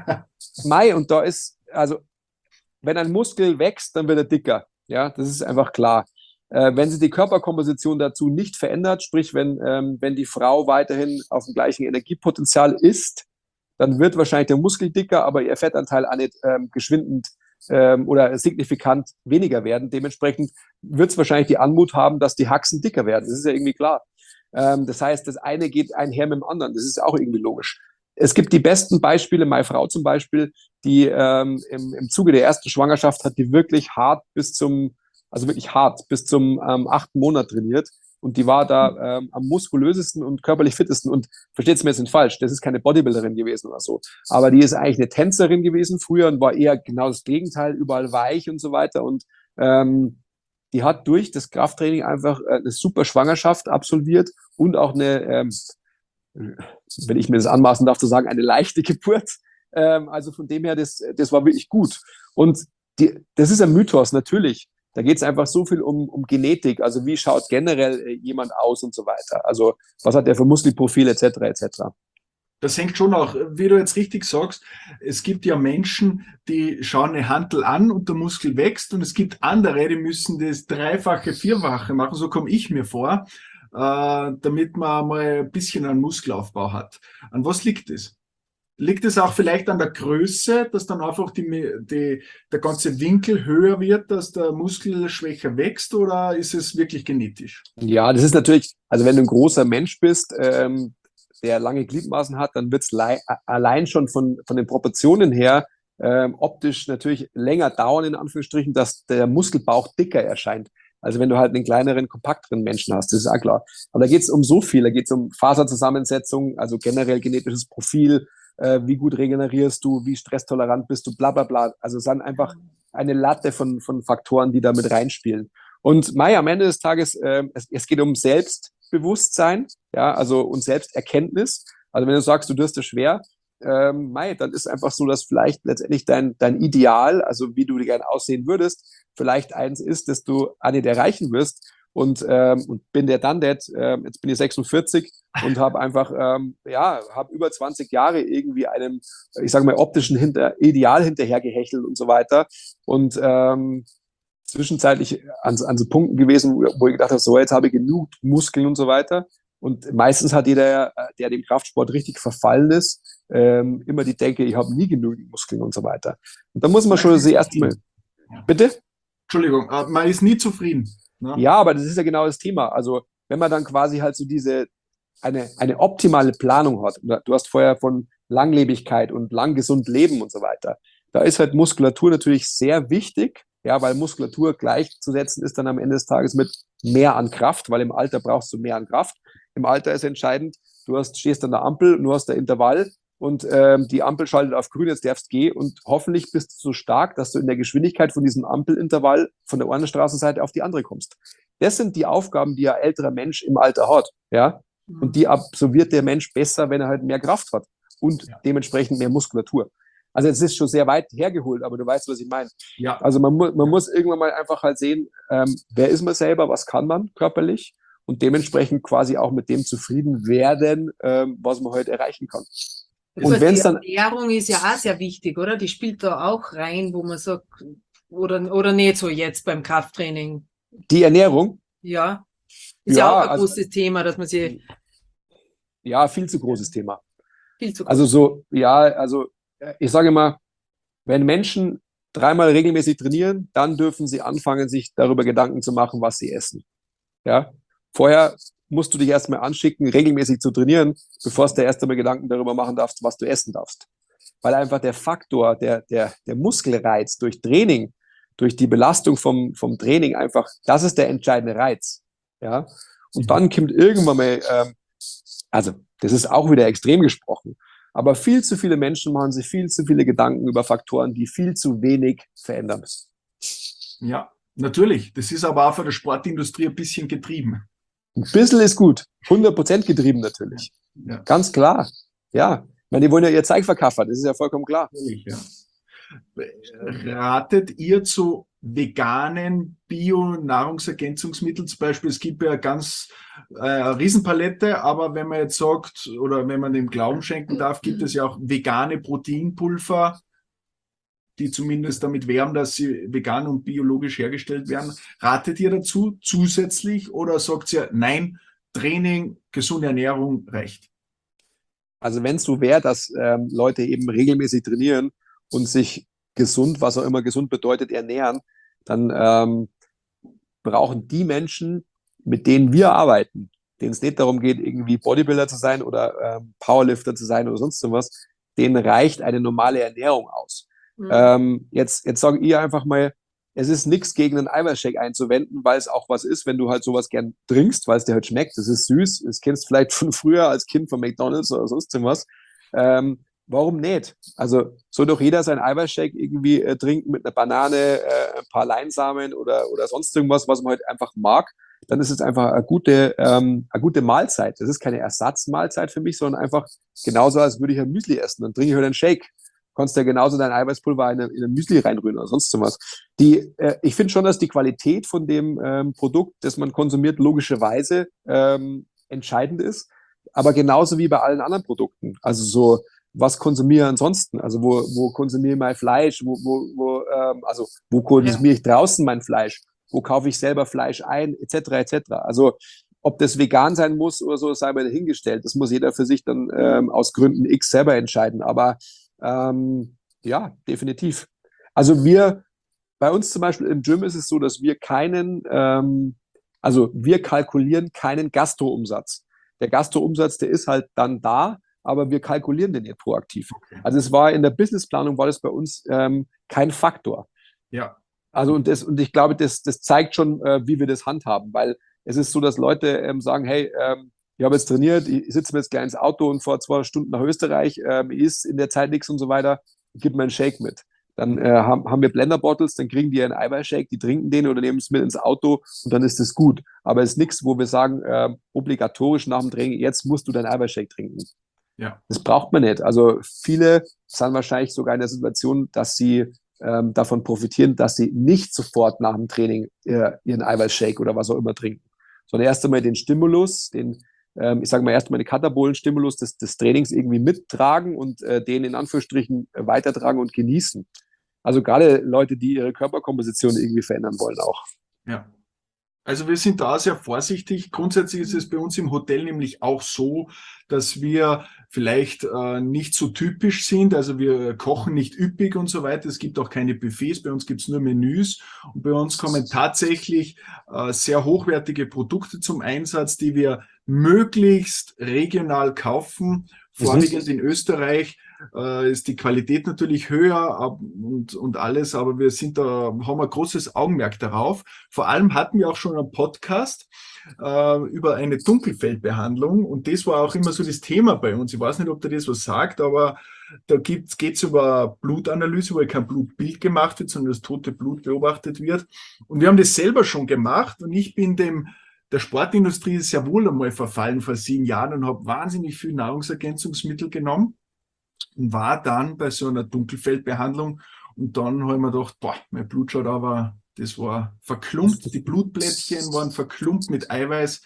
Mai, und da ist, also, wenn ein Muskel wächst, dann wird er dicker. Ja, das ist einfach klar. Äh, wenn sich die Körperkomposition dazu nicht verändert, sprich, wenn, ähm, wenn die Frau weiterhin auf dem gleichen Energiepotenzial ist, dann wird wahrscheinlich der Muskel dicker, aber ihr Fettanteil auch nicht ähm, geschwindend ähm, oder signifikant weniger werden. Dementsprechend wird es wahrscheinlich die Anmut haben, dass die Haxen dicker werden. Das ist ja irgendwie klar. Ähm, das heißt, das eine geht einher mit dem anderen. Das ist auch irgendwie logisch. Es gibt die besten Beispiele, meine Frau zum Beispiel, die ähm, im, im Zuge der ersten Schwangerschaft hat die wirklich hart bis zum, also wirklich hart bis zum ähm, achten Monat trainiert. Und die war da ähm, am muskulösesten und körperlich fittesten. Und versteht es mir jetzt nicht falsch, das ist keine Bodybuilderin gewesen oder so. Aber die ist eigentlich eine Tänzerin gewesen früher und war eher genau das Gegenteil, überall weich und so weiter. Und ähm, die hat durch das Krafttraining einfach eine super Schwangerschaft absolviert und auch eine, ähm, wenn ich mir das anmaßen darf zu sagen, eine leichte Geburt. Ähm, also von dem her, das, das war wirklich gut. Und die, das ist ein Mythos, natürlich. Da geht es einfach so viel um, um Genetik, also wie schaut generell jemand aus und so weiter. Also was hat der für Muskelprofil et cetera et cetera. Das hängt schon auch, wie du jetzt richtig sagst, es gibt ja Menschen, die schauen eine Hantel an und der Muskel wächst, und es gibt andere, die müssen das Dreifache, Vierfache machen, so komme ich mir vor, äh, damit man mal ein bisschen einen Muskelaufbau hat. An was liegt das? Liegt es auch vielleicht an der Größe, dass dann einfach die, die, der ganze Winkel höher wird, dass der Muskel schwächer wächst, oder ist es wirklich genetisch? Ja, das ist natürlich, also wenn du ein großer Mensch bist, ähm, der lange Gliedmaßen hat, dann wird es allein schon von, von den Proportionen her ähm, optisch natürlich länger dauern, in Anführungsstrichen, dass der Muskelbauch dicker erscheint. Also wenn du halt einen kleineren, kompakteren Menschen hast, das ist auch klar. Aber da geht es um so viel, da geht es um Faserzusammensetzung, also generell genetisches Profil, äh, wie gut regenerierst du, wie stresstolerant bist du, bla bla bla. Also es sind einfach eine Latte von, von Faktoren, die da mit reinspielen. Und Mai, am Ende des Tages, äh, es, es geht um Selbst, Selbstbewusstsein, ja, also und Selbsterkenntnis. Also wenn du sagst, du wirst es schwer, ähm, mei, dann ist einfach so, dass vielleicht letztendlich dein, dein Ideal, also wie du gerne aussehen würdest, vielleicht eins ist, dass du auch nicht erreichen wirst. Und, ähm, und bin der dann that, äh, jetzt bin ich sechsundvierzig und habe einfach, ähm, ja, habe über zwanzig Jahre irgendwie einem, ich sage mal, optischen hinter, Ideal hinterhergehechelt und so weiter. Und ähm, zwischenzeitlich an, an so Punkten gewesen, wo ich gedacht habe, so, jetzt habe ich genug Muskeln und so weiter. Und meistens hat jeder, der dem Kraftsport richtig verfallen ist, ähm, immer die Denke, ich habe nie genügend Muskeln und so weiter. Und da muss man schon das erste Mal, bitte? Entschuldigung, man ist nie zufrieden. Ne? Ja, aber das ist ja genau das Thema. Also wenn man dann quasi halt so diese, eine, eine optimale Planung hat, du hast vorher von Langlebigkeit und lang gesund leben und so weiter, da ist halt Muskulatur natürlich sehr wichtig, ja, weil Muskulatur gleichzusetzen ist dann am Ende des Tages mit mehr an Kraft, weil im Alter brauchst du mehr an Kraft. Im Alter ist entscheidend, du hast, stehst an der Ampel, du hast der Intervall und ähm, die Ampel schaltet auf grün, jetzt darfst du gehen und hoffentlich bist du so stark, dass du in der Geschwindigkeit von diesem Ampelintervall von der einen Straßenseite auf die andere kommst. Das sind die Aufgaben, die ein älterer Mensch im Alter hat, ja, und die absolviert der Mensch besser, wenn er halt mehr Kraft hat und ja. dementsprechend mehr Muskulatur. Also es ist schon sehr weit hergeholt, aber du weißt, was ich meine. Ja. Also man, mu man muss irgendwann mal einfach halt sehen, ähm, wer ist man selber, was kann man körperlich und dementsprechend quasi auch mit dem zufrieden werden, ähm, was man heute erreichen kann. Und wenn es dann Ernährung ist ja auch sehr wichtig, oder? Die spielt da auch rein, wo man sagt, oder, oder nicht so jetzt beim Krafttraining. Die Ernährung? Ja. Ist ja, ja auch ein also, großes Thema, dass man sie... Ja, viel zu großes Thema. Viel zu groß. Also so, ja, also ich sage immer, wenn Menschen dreimal regelmäßig trainieren, dann dürfen sie anfangen, sich darüber Gedanken zu machen, was sie essen. Ja, vorher musst du dich erstmal anschicken, regelmäßig zu trainieren, bevor du dir erst einmal Gedanken darüber machen darfst, was du essen darfst. Weil einfach der Faktor, der, der, der Muskelreiz durch Training, durch die Belastung vom, vom Training einfach, das ist der entscheidende Reiz. Ja, und dann kommt irgendwann mal, ähm, also das ist auch wieder extrem gesprochen, aber viel zu viele Menschen machen sich viel zu viele Gedanken über Faktoren, die viel zu wenig verändern müssen. Ja, natürlich. Das ist aber auch von der Sportindustrie ein bisschen getrieben. Ein bisschen ist gut. hundert Prozent getrieben natürlich. Ja. Ganz klar. Ja. Ich meine, die wollen ja ihr Zeug verkaufen. Das ist ja vollkommen klar. Natürlich, ja. Ratet ihr zu veganen Bio-Nahrungsergänzungsmitteln zum Beispiel? Es gibt ja ganz äh, eine Riesenpalette, aber wenn man jetzt sagt, oder wenn man dem Glauben schenken darf, gibt es ja auch vegane Proteinpulver, die zumindest damit werben, dass sie vegan und biologisch hergestellt werden. Ratet ihr dazu zusätzlich oder sagt ihr, nein, Training, gesunde Ernährung reicht? Also wenn es so wäre, dass ähm, Leute eben regelmäßig trainieren und sich gesund, was auch immer gesund bedeutet, ernähren, dann ähm, brauchen die Menschen, mit denen wir arbeiten, denen es nicht darum geht, irgendwie Bodybuilder zu sein oder ähm, Powerlifter zu sein oder sonst was, denen reicht eine normale Ernährung aus. Mhm. Ähm, jetzt, jetzt sage ich einfach mal, es ist nichts gegen einen Eiweißshake einzuwenden, weil es auch was ist, wenn du halt sowas gern trinkst, weil es dir halt schmeckt. Das ist süß. Das kennst du vielleicht von früher als Kind von McDonald's oder sonst was. Ähm, warum nicht? Also soll doch jeder sein Eiweißshake irgendwie äh, trinken mit einer Banane, äh, ein paar Leinsamen oder, oder sonst irgendwas, was man halt einfach mag. Dann ist es einfach eine gute, ähm, eine gute Mahlzeit. Das ist keine Ersatzmahlzeit für mich, sondern einfach genauso, als würde ich ein Müsli essen. Dann trinke ich halt einen Shake. Du kannst ja genauso dein Eiweißpulver in, in ein Müsli reinrühren oder sonst was. Die, äh, ich finde schon, dass die Qualität von dem ähm, Produkt, das man konsumiert, logischerweise ähm, entscheidend ist. Aber genauso wie bei allen anderen Produkten. Also so, was konsumiere ich ansonsten? Also wo, wo konsumiere ich mein Fleisch? Wo, wo, wo, ähm, also wo konsumiere ich draußen mein Fleisch? Wo kaufe ich selber Fleisch ein? Etc. et cetera. Also ob das vegan sein muss oder so, sei mal dahingestellt. Das muss jeder für sich dann ähm, aus Gründen X selber entscheiden. Aber Ähm, ja, definitiv. Also wir, bei uns zum Beispiel im Gym ist es so, dass wir keinen, ähm, also wir kalkulieren keinen Gastro-Umsatz. Der Gastro-Umsatz, der ist halt dann da, aber wir kalkulieren den nicht proaktiv. Also es war in der Businessplanung, war das bei uns ähm, kein Faktor. Ja. Also und, das, und ich glaube, das, das zeigt schon, äh, wie wir das handhaben, weil es ist so, dass Leute ähm, sagen, hey, ähm, ich habe jetzt trainiert, ich sitze mir jetzt gleich ins Auto und fahre zwei Stunden nach Österreich, ähm, ist in der Zeit nichts und so weiter, gib mir einen Shake mit. Dann äh, haben, haben wir Blender-Bottles, dann kriegen die einen Eiweißshake, die trinken den oder nehmen es mit ins Auto und dann ist es gut. Aber es ist nichts, wo wir sagen, äh, obligatorisch nach dem Training, jetzt musst du deinen Eiweißshake trinken. Ja. Das braucht man nicht. Also viele sind wahrscheinlich sogar in der Situation, dass sie ähm, davon profitieren, dass sie nicht sofort nach dem Training äh, ihren Eiweißshake oder was auch immer trinken, sondern erst einmal den Stimulus, den, ähm, ich sage mal erst einmal den Katabolen-Stimulus des, des Trainings irgendwie mittragen und äh, den in Anführungsstrichen äh, weitertragen und genießen. Also gerade Leute, die ihre Körperkomposition irgendwie verändern wollen auch. Ja. Also wir sind da sehr vorsichtig. Grundsätzlich ist es bei uns im Hotel nämlich auch so, dass wir vielleicht äh, nicht so typisch sind. Also wir kochen nicht üppig und so weiter. Es gibt auch keine Buffets. Bei uns gibt es nur Menüs. Und bei uns kommen tatsächlich äh, sehr hochwertige Produkte zum Einsatz, die wir möglichst regional kaufen. Vorwiegend in Österreich äh, ist die Qualität natürlich höher ab, und, und alles, aber wir sind da, haben ein großes Augenmerk darauf. Vor allem hatten wir auch schon einen Podcast äh, über eine Dunkelfeldbehandlung und das war auch immer so das Thema bei uns. Ich weiß nicht, ob der das was sagt, aber da geht es über Blutanalyse, wo kein Blutbild gemacht wird, sondern das tote Blut beobachtet wird. Und wir haben das selber schon gemacht und ich bin dem der Sportindustrie sehr wohl einmal verfallen vor sieben Jahren und habe wahnsinnig viel Nahrungsergänzungsmittel genommen und war dann bei so einer Dunkelfeldbehandlung und dann habe ich mir gedacht, boah, mein Blut schaut aber, das war verklumpt, die Blutplättchen waren verklumpt mit Eiweiß,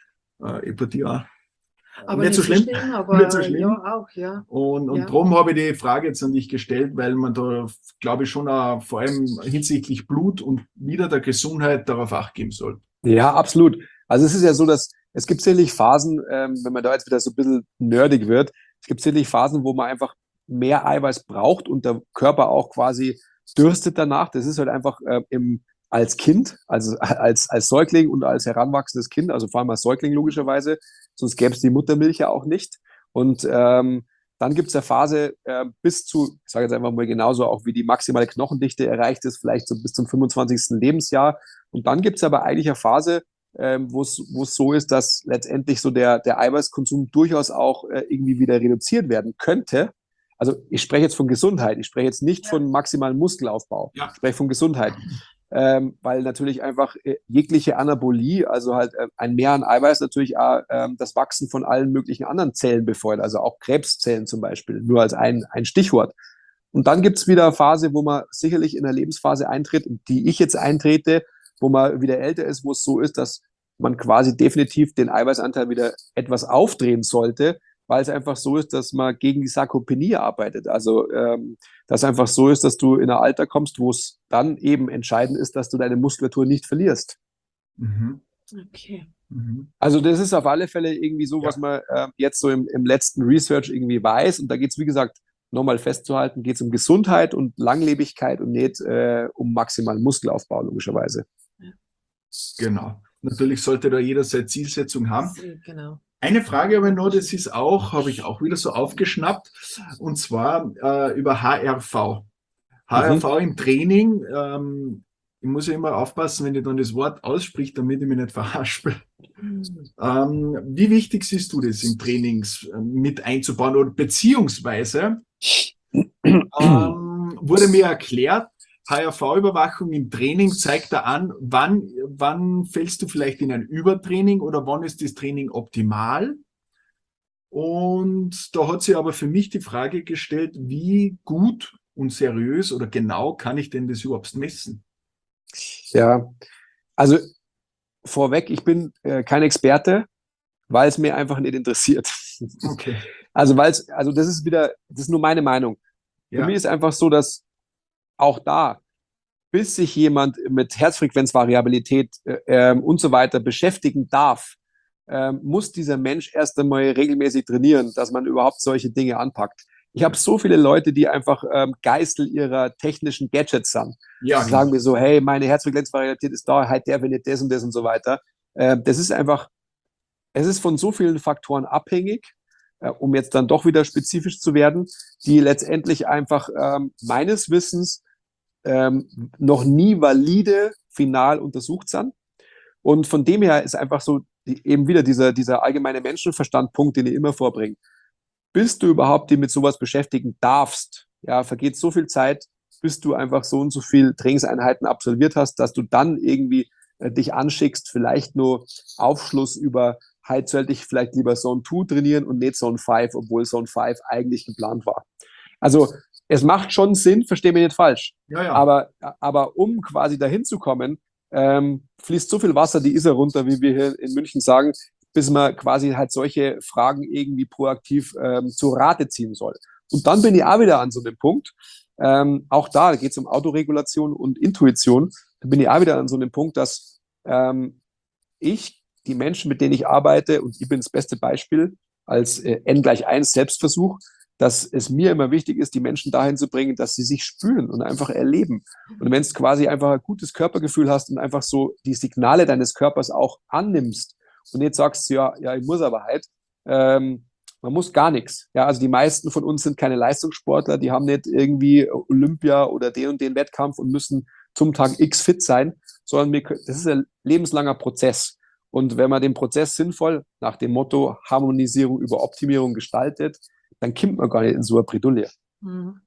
äh, bei dir auch. Aber nicht, nicht so schlimm, schlimm, aber nicht so schlimm. ja, auch, ja. Und, und Ja. darum habe ich die Frage jetzt an dich gestellt, weil man da, glaube ich, schon auch, vor allem hinsichtlich Blut und wieder der Gesundheit darauf Acht geben soll. Ja, absolut. Also es ist ja so, dass es gibt sicherlich Phasen, ähm, wenn man da jetzt wieder so ein bisschen nerdig wird, es gibt sicherlich Phasen, wo man einfach mehr Eiweiß braucht und der Körper auch quasi dürstet danach. Das ist halt einfach äh, im, als Kind, also als, als Säugling und als heranwachsendes Kind, also vor allem als Säugling logischerweise, sonst gäbe es die Muttermilch ja auch nicht. Und ähm, dann gibt es eine Phase äh, bis zu, ich sage jetzt einfach mal genauso, auch wie die maximale Knochendichte erreicht ist, vielleicht so bis zum fünfundzwanzigsten Lebensjahr. Und dann gibt es aber eigentlich eine Phase, ähm, wo es so ist, dass letztendlich so der, der Eiweißkonsum durchaus auch äh, irgendwie wieder reduziert werden könnte. Also ich spreche jetzt von Gesundheit, ich spreche jetzt nicht Ja. von maximalem Muskelaufbau, Ja. ich spreche von Gesundheit. Ähm, weil natürlich einfach äh, jegliche Anabolie, also halt äh, ein Mehr an Eiweiß natürlich auch äh, das Wachsen von allen möglichen anderen Zellen befeuert, also auch Krebszellen zum Beispiel, nur als ein, ein Stichwort. Und dann gibt es wieder eine Phase, wo man sicherlich in der Lebensphase eintritt, in die ich jetzt eintrete, wo man wieder älter ist, wo es so ist, dass man quasi definitiv den Eiweißanteil wieder etwas aufdrehen sollte, weil es einfach so ist, dass man gegen die Sarkopenie arbeitet. Also ähm, dass einfach so ist, dass du in ein Alter kommst, wo es dann eben entscheidend ist, dass du deine Muskulatur nicht verlierst. Mhm. Okay. Mhm. Also das ist auf alle Fälle irgendwie so, Ja. was man äh, jetzt so im, im letzten Research irgendwie weiß. Und da geht es, wie gesagt, nochmal festzuhalten, geht es um Gesundheit und Langlebigkeit und nicht äh, um maximalen Muskelaufbau, logischerweise. Genau. Natürlich sollte da jeder seine Zielsetzung haben. Genau. Eine Frage aber noch, das ist auch, habe ich auch wieder so aufgeschnappt, und zwar äh, über H R V. H R V im Training, ähm, ich muss ja immer aufpassen, wenn ich dann das Wort ausspreche, damit ich mich nicht verhaspel. Ähm, wie wichtig siehst du das im Trainings äh, mit einzubauen oder beziehungsweise ähm, wurde mir erklärt, H R V-Überwachung im Training zeigt da an, wann, wann fällst du vielleicht in ein Übertraining oder wann ist das Training optimal. Und da hat sich aber für mich die Frage gestellt, wie gut und seriös oder genau kann ich denn das überhaupt messen? Ja, also vorweg, ich bin äh, kein Experte, weil es mir einfach nicht interessiert. Okay. Also weil es, also das ist wieder, das ist nur meine Meinung. Für Ja. mich ist einfach so, dass auch da, bis sich jemand mit Herzfrequenzvariabilität äh, ähm, und so weiter beschäftigen darf, ähm, muss dieser Mensch erst einmal regelmäßig trainieren, dass man überhaupt solche Dinge anpackt. Ich habe so viele Leute, die einfach ähm, Geißel ihrer technischen Gadgets sind. Ja, Sie sagen mir so, hey, meine Herzfrequenzvariabilität ist da, halt der findet das und das und so weiter. Äh, das ist einfach, es ist von so vielen Faktoren abhängig, äh, um jetzt dann doch wieder spezifisch zu werden, die letztendlich einfach ähm, meines Wissens ähm, noch nie valide final untersucht sind. Und von dem her ist einfach so die, eben wieder dieser, dieser allgemeine Menschenverstandpunkt, den ich immer vorbringe. Bis du überhaupt dich mit sowas beschäftigen darfst, ja, vergeht so viel Zeit, bis du einfach so und so viel Trainingseinheiten absolviert hast, dass du dann irgendwie äh, dich anschickst, vielleicht nur Aufschluss über, heute sollte ich vielleicht lieber Zone zwei trainieren und nicht Zone fünf, obwohl Zone fünf eigentlich geplant war. Also es macht schon Sinn, verstehe mich nicht falsch, Ja, ja. aber, aber um quasi dahin zu kommen, ähm, fließt so viel Wasser die Isar runter, wie wir hier in München sagen, bis man quasi halt solche Fragen irgendwie proaktiv ähm, zu Rate ziehen soll. Und dann bin ich auch wieder an so einem Punkt, ähm, auch da geht es um Autoregulation und Intuition, da bin ich auch wieder an so einem Punkt, dass ähm, ich, die Menschen, mit denen ich arbeite, und ich bin das beste Beispiel als äh, N gleich eins Selbstversuch, dass es mir immer wichtig ist, die Menschen dahin zu bringen, dass sie sich spüren und einfach erleben. Und wenn es quasi einfach ein gutes Körpergefühl hast und einfach so die Signale deines Körpers auch annimmst und jetzt sagst, ja, ja, ich muss aber halt, ähm, man muss gar nichts. Ja, also die meisten von uns sind keine Leistungssportler, die haben nicht irgendwie Olympia oder den und den Wettkampf und müssen zum Tag X fit sein, sondern wir, das ist ein lebenslanger Prozess. Und wenn man den Prozess sinnvoll nach dem Motto Harmonisierung über Optimierung gestaltet, dann kommt man gar nicht in so eine Bredouille. Mhm.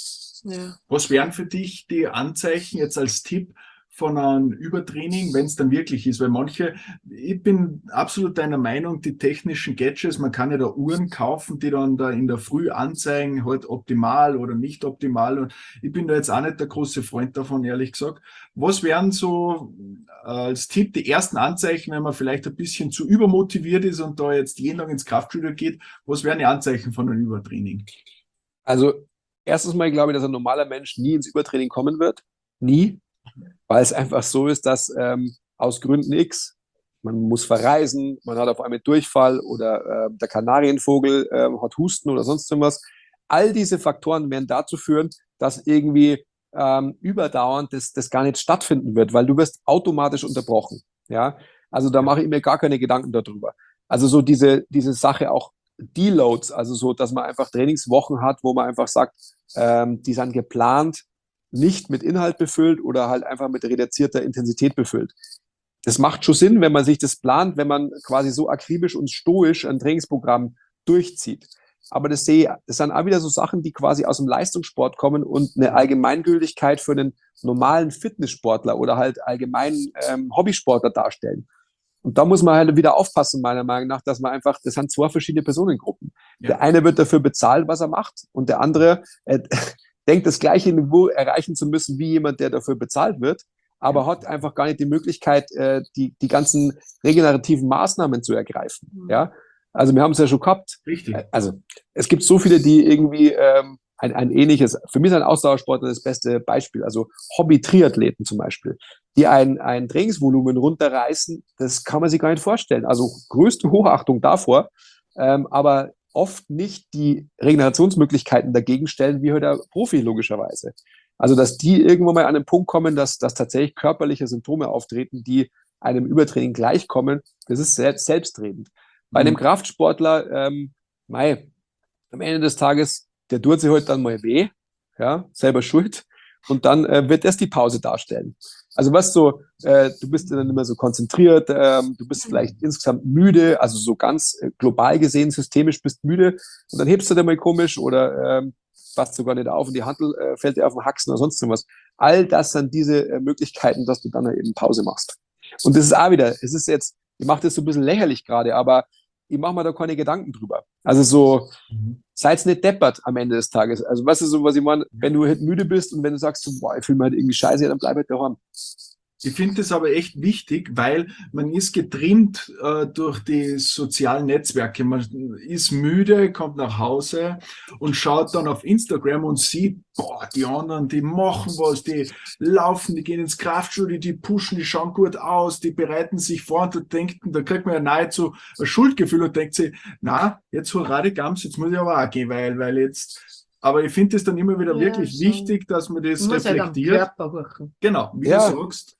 Ja. Was wären für dich die Anzeichen jetzt als Tipp von einem Übertraining, wenn es dann wirklich ist? Weil manche, ich bin absolut deiner Meinung, die technischen Gadgets, man kann ja da Uhren kaufen, die dann da in der Früh anzeigen, halt optimal oder nicht optimal. Und ich bin da jetzt auch nicht der große Freund davon, ehrlich gesagt. Was wären so äh, als Tipp die ersten Anzeichen, wenn man vielleicht ein bisschen zu übermotiviert ist und da jetzt jeden Tag ins Kraftstudio geht? Was wären die Anzeichen von einem Übertraining? Also erstens mal glaube ich, dass ein normaler Mensch nie ins Übertraining kommen wird. Nie. Weil es einfach so ist, dass ähm, aus Gründen X, man muss verreisen, man hat auf einmal Durchfall oder äh, der Kanarienvogel äh, hat Husten oder sonst irgendwas. All diese Faktoren werden dazu führen, dass irgendwie ähm, überdauernd das, das gar nicht stattfinden wird, weil du wirst automatisch unterbrochen. Ja, also da mache ich mir gar keine Gedanken darüber. Also so diese, diese Sache auch Deloads, also so, dass man einfach Trainingswochen hat, wo man einfach sagt, ähm, die sind geplant, nicht mit Inhalt befüllt oder halt einfach mit reduzierter Intensität befüllt. Das macht schon Sinn, wenn man sich das plant, wenn man quasi so akribisch und stoisch ein Trainingsprogramm durchzieht. Aber das sehe, das sind auch wieder so Sachen, die quasi aus dem Leistungssport kommen und eine Allgemeingültigkeit für einen normalen Fitnesssportler oder halt allgemeinen ähm, Hobbysportler darstellen. Und da muss man halt wieder aufpassen, meiner Meinung nach, dass man einfach, das sind zwei verschiedene Personengruppen. Ja. Der eine wird dafür bezahlt, was er macht, und der andere äh, denkt, das gleiche Niveau erreichen zu müssen wie jemand, der dafür bezahlt wird, aber hat einfach gar nicht die Möglichkeit, äh, die, die ganzen regenerativen Maßnahmen zu ergreifen. Mhm. Ja? Also wir haben es ja schon gehabt. Richtig. Also es gibt so viele, die irgendwie ähm, ein, ein ähnliches, für mich ist ein Ausdauersportler das beste Beispiel, also Hobby-Triathleten zum Beispiel, die ein, ein Trainingsvolumen runterreißen, das kann man sich gar nicht vorstellen. Also größte Hochachtung davor, ähm, aber oft nicht die Regenerationsmöglichkeiten dagegen stellen, wie heute der Profi logischerweise. Also, dass die irgendwann mal an den Punkt kommen, dass, dass tatsächlich körperliche Symptome auftreten, die einem Übertraining gleichkommen, das ist selbst, selbstredend. Bei einem Kraftsportler, ähm, mei, am Ende des Tages, der tut sich heute dann mal weh, ja, selber schuld, und dann äh, wird das die Pause darstellen. Also was so, äh, du bist dann immer so konzentriert, ähm, du bist vielleicht insgesamt müde, also so ganz äh, global gesehen, systemisch bist müde, und dann hebst du dir mal komisch oder ähm, passt sogar nicht auf und die Handel äh, fällt dir auf den Haxen oder sonst irgendwas. All das sind diese äh, Möglichkeiten, dass du dann eben Pause machst. Und das ist auch wieder, es ist jetzt, ich mache das so ein bisschen lächerlich gerade, aber ich mache mir da keine Gedanken drüber. Also so, mhm. seid nicht deppert am Ende des Tages. Also weißt du so, was ich meine, wenn du halt müde bist und wenn du sagst, so, boah, ich fühle mich halt irgendwie scheiße, dann bleib halt daheim. Ich finde das aber echt wichtig, weil man ist getrimmt äh, durch die sozialen Netzwerke. Man ist müde, kommt nach Hause und schaut dann auf Instagram und sieht, boah, die anderen, die machen was, die laufen, die gehen ins Kraftstudio, die pushen, die schauen gut aus, die bereiten sich vor, und da denkt, da kriegt man ja nahezu ein Schuldgefühl und denkt sich, na, jetzt hurra die Gams, jetzt muss ich aber auch gehen, weil, weil jetzt... Aber ich finde es dann immer wieder ja, wirklich so wichtig, dass man das reflektiert. Halt genau, wie ja. du sagst,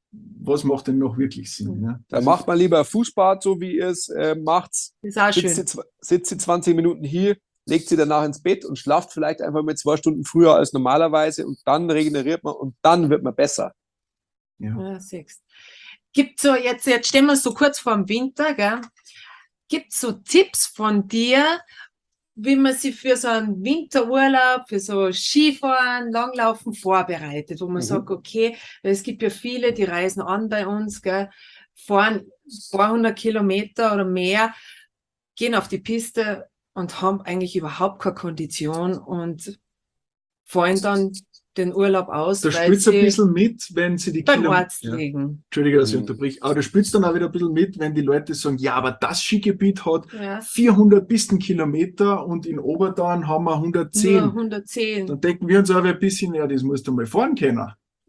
was macht denn noch wirklich Sinn? Ne? Da macht man lieber Fußbad, so wie ihr es äh, macht's. Ist auch schön. Sitzt sie, sitzt sie zwanzig Minuten hier, legt sie danach ins Bett und schlaft vielleicht einfach mit zwei Stunden früher als normalerweise, und dann regeneriert man und dann wird man besser. Ja, ja siehst. Gibt so, jetzt, jetzt stehen wir so kurz vor dem Winter, gell? Gibt es so Tipps von dir, wie man sich für so einen Winterurlaub, für so Skifahren, Langlaufen vorbereitet, wo man Mhm. sagt, okay, weil es gibt ja viele, die reisen an bei uns, gell, fahren ein paar hundert Kilometer oder mehr, gehen auf die Piste und haben eigentlich überhaupt keine Kondition und fallen dann den Urlaub aus, Da weil spürst du ein sie bisschen mit, wenn sie die beim Kilo- Arzt Ja. liegen. Entschuldige, dass ich Mhm. unterbrich. Aber du spürst dann auch wieder ein bisschen mit, wenn die Leute sagen, ja, aber das Skigebiet hat Ja. vierhundert Pistenkilometer und in Obertauern haben wir Nur hundertzehn. hundertzehn. Dann denken wir uns auch ein bisschen, ja, das musst du mal fahren können.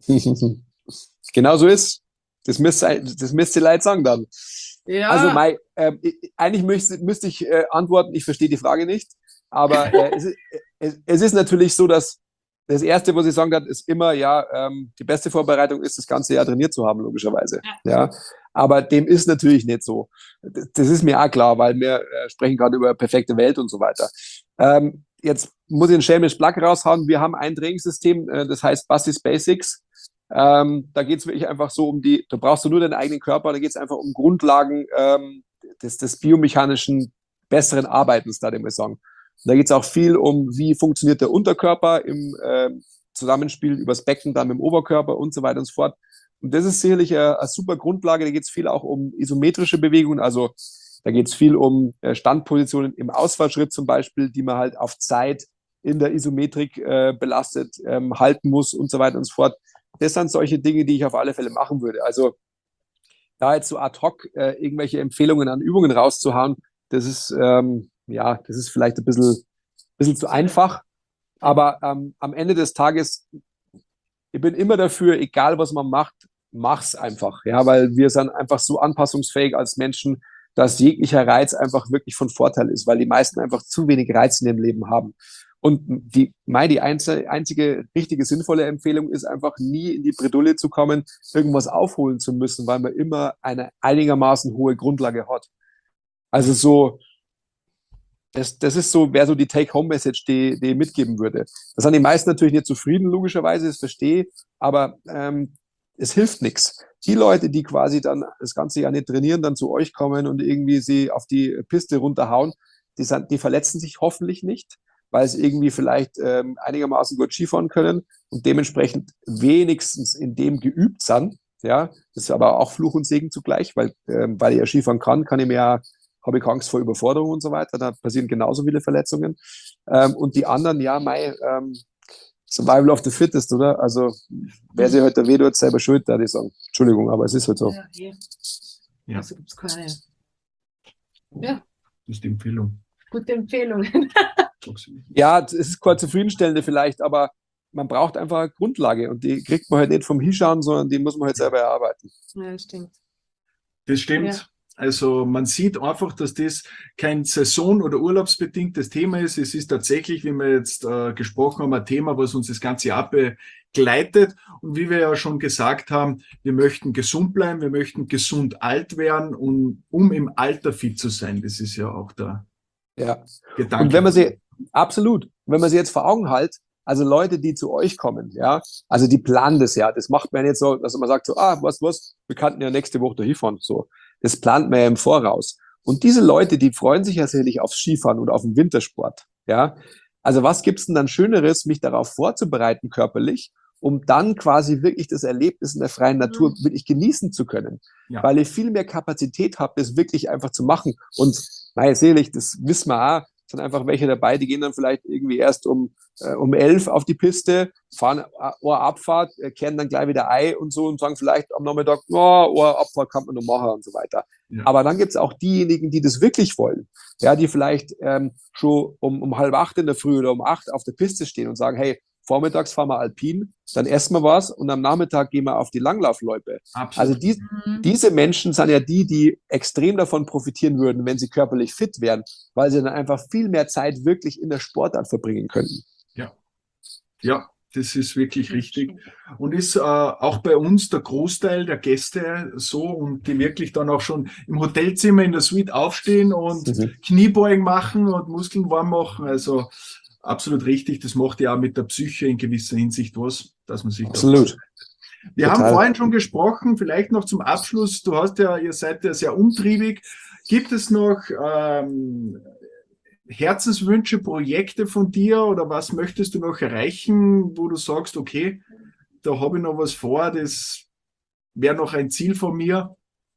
Genau so ist. Das müsste, das müsste die Leute sagen dann. Ja. Also, Mai, ähm, ich- eigentlich müsste, müsste ich äh, antworten, ich verstehe die Frage nicht. Aber äh, es, ist, es, es ist natürlich so, dass das Erste, was ich sagen kann, ist immer, ja, ähm, die beste Vorbereitung ist, das ganze Jahr trainiert zu haben, logischerweise. Ja. Aber dem ist natürlich nicht so. Das, das ist mir auch klar, weil wir äh, sprechen gerade über perfekte Welt und so weiter. Ähm, jetzt muss ich einen schelmischen Plug raushauen. Wir haben ein Trainingssystem, äh, das heißt Bastis Basics. Ähm, da geht es wirklich einfach so um die, da brauchst du nur deinen eigenen Körper, da geht es einfach um Grundlagen ähm, des, des biomechanischen, besseren Arbeitens, da dem wir sagen. Da geht es auch viel um, wie funktioniert der Unterkörper im äh, Zusammenspiel übers Becken, dann mit dem Oberkörper und so weiter und so fort. Und das ist sicherlich eine, eine super Grundlage. Da geht es viel auch um isometrische Bewegungen, also da geht es viel um äh, Standpositionen im Ausfallschritt zum Beispiel, die man halt auf Zeit in der Isometrik äh, belastet ähm, halten muss und so weiter und so fort. Das sind solche Dinge, die ich auf alle Fälle machen würde. Also da jetzt so ad hoc äh, irgendwelche Empfehlungen an Übungen rauszuhauen, das ist, ähm, ja, das ist vielleicht ein bisschen, bisschen zu einfach. Aber ähm, am Ende des Tages, ich bin immer dafür, egal was man macht, mach's einfach. Ja, weil wir sind einfach so anpassungsfähig als Menschen, dass jeglicher Reiz einfach wirklich von Vorteil ist, weil die meisten einfach zu wenig Reiz in ihrem Leben haben. Und die, meine, die einzige, einzige richtige sinnvolle Empfehlung ist einfach nie in die Bredouille zu kommen, irgendwas aufholen zu müssen, weil man immer eine einigermaßen hohe Grundlage hat. Also so, das, das ist so, wäre so die Take-Home-Message, die, die ich mitgeben würde. Da sind die meisten natürlich nicht zufrieden, logischerweise, das verstehe ich, aber ähm, es hilft nichts. Die Leute, die quasi dann das ganze Jahr nicht trainieren, dann zu euch kommen und irgendwie sie auf die Piste runterhauen, die, sind, die verletzen sich hoffentlich nicht, weil sie irgendwie vielleicht ähm, einigermaßen gut Skifahren können und dementsprechend wenigstens in dem geübt sind. Ja, das ist aber auch Fluch und Segen zugleich, weil, ähm, weil ich ja Skifahren kann, kann ich mir ja, habe ich Angst vor Überforderung und so weiter. Da passieren genauso viele Verletzungen. Ähm, und die anderen, ja, mei, ähm, Survival of the Fittest, oder? Also, wer sich heute weh tut, selber schuld, da die sagen. Entschuldigung, aber es ist halt so. Ja, hier. Ja. Also gibt es keine. Ja, Das ist die Empfehlung. gute Empfehlungen. Ja, es ist keine zufriedenstellende vielleicht, aber man braucht einfach eine Grundlage und die kriegt man halt nicht vom Hinschauen, sondern die muss man halt selber erarbeiten. Ja, stimmt. Das stimmt. Ja. Also man sieht einfach, dass das kein saison- oder urlaubsbedingtes Thema ist. Es ist tatsächlich, wie wir jetzt äh, gesprochen haben, ein Thema, was uns das ganze Jahr begleitet. Und wie wir ja schon gesagt haben, wir möchten gesund bleiben, wir möchten gesund alt werden, und, um im Alter fit zu sein. Das ist ja auch der Ja. Gedanke. Und wenn man sie, absolut, wenn man sie jetzt vor Augen hält, also Leute, die zu euch kommen, ja, also die planen das ja, das macht man nicht so, dass man sagt so, ah, was, was, wir könnten ja nächste Woche da hinfahren, so. Das plant man ja im Voraus. Und diese Leute, die freuen sich ja sicherlich aufs Skifahren oder auf den Wintersport, ja. Also was gibt's denn dann Schöneres, mich darauf vorzubereiten körperlich, um dann quasi wirklich das Erlebnis in der freien Natur Mhm. wirklich genießen zu können, Ja. weil ich viel mehr Kapazität habe, das wirklich einfach zu machen. Und naja, sicherlich, das wissen wir auch, sind einfach welche dabei, die gehen dann vielleicht irgendwie erst um, äh, um elf auf die Piste, fahren eine Abfahrt, äh, kehren dann gleich wieder ein und so und sagen vielleicht am Nachmittag, oh, eine Abfahrt kann man noch machen und so weiter. Ja. Aber dann gibt's auch diejenigen, die das wirklich wollen, ja, die vielleicht ähm, schon um, um halb acht in der Früh oder um acht auf der Piste stehen und sagen, hey, vormittags fahren wir Alpin, dann essen wir was und am Nachmittag gehen wir auf die Langlaufloipe. Absolut. Also die, Mhm. diese Menschen sind ja die, die extrem davon profitieren würden, wenn sie körperlich fit wären, weil sie dann einfach viel mehr Zeit wirklich in der Sportart verbringen könnten. Ja, das ist wirklich richtig. Und ist äh, auch bei uns der Großteil der Gäste so, und die wirklich dann auch schon im Hotelzimmer in der Suite aufstehen und Mhm. Kniebeugen machen und Muskeln warm machen. Also absolut richtig. Das macht ja auch mit der Psyche in gewisser Hinsicht was, dass man sich da Absolut. Wir Total. haben vorhin schon gesprochen, vielleicht noch zum Abschluss. Du hast ja, ihr seid ja sehr umtriebig. Gibt es noch ähm, Herzenswünsche, Projekte von dir oder was möchtest du noch erreichen, wo du sagst, okay, da habe ich noch was vor, das wäre noch ein Ziel von mir?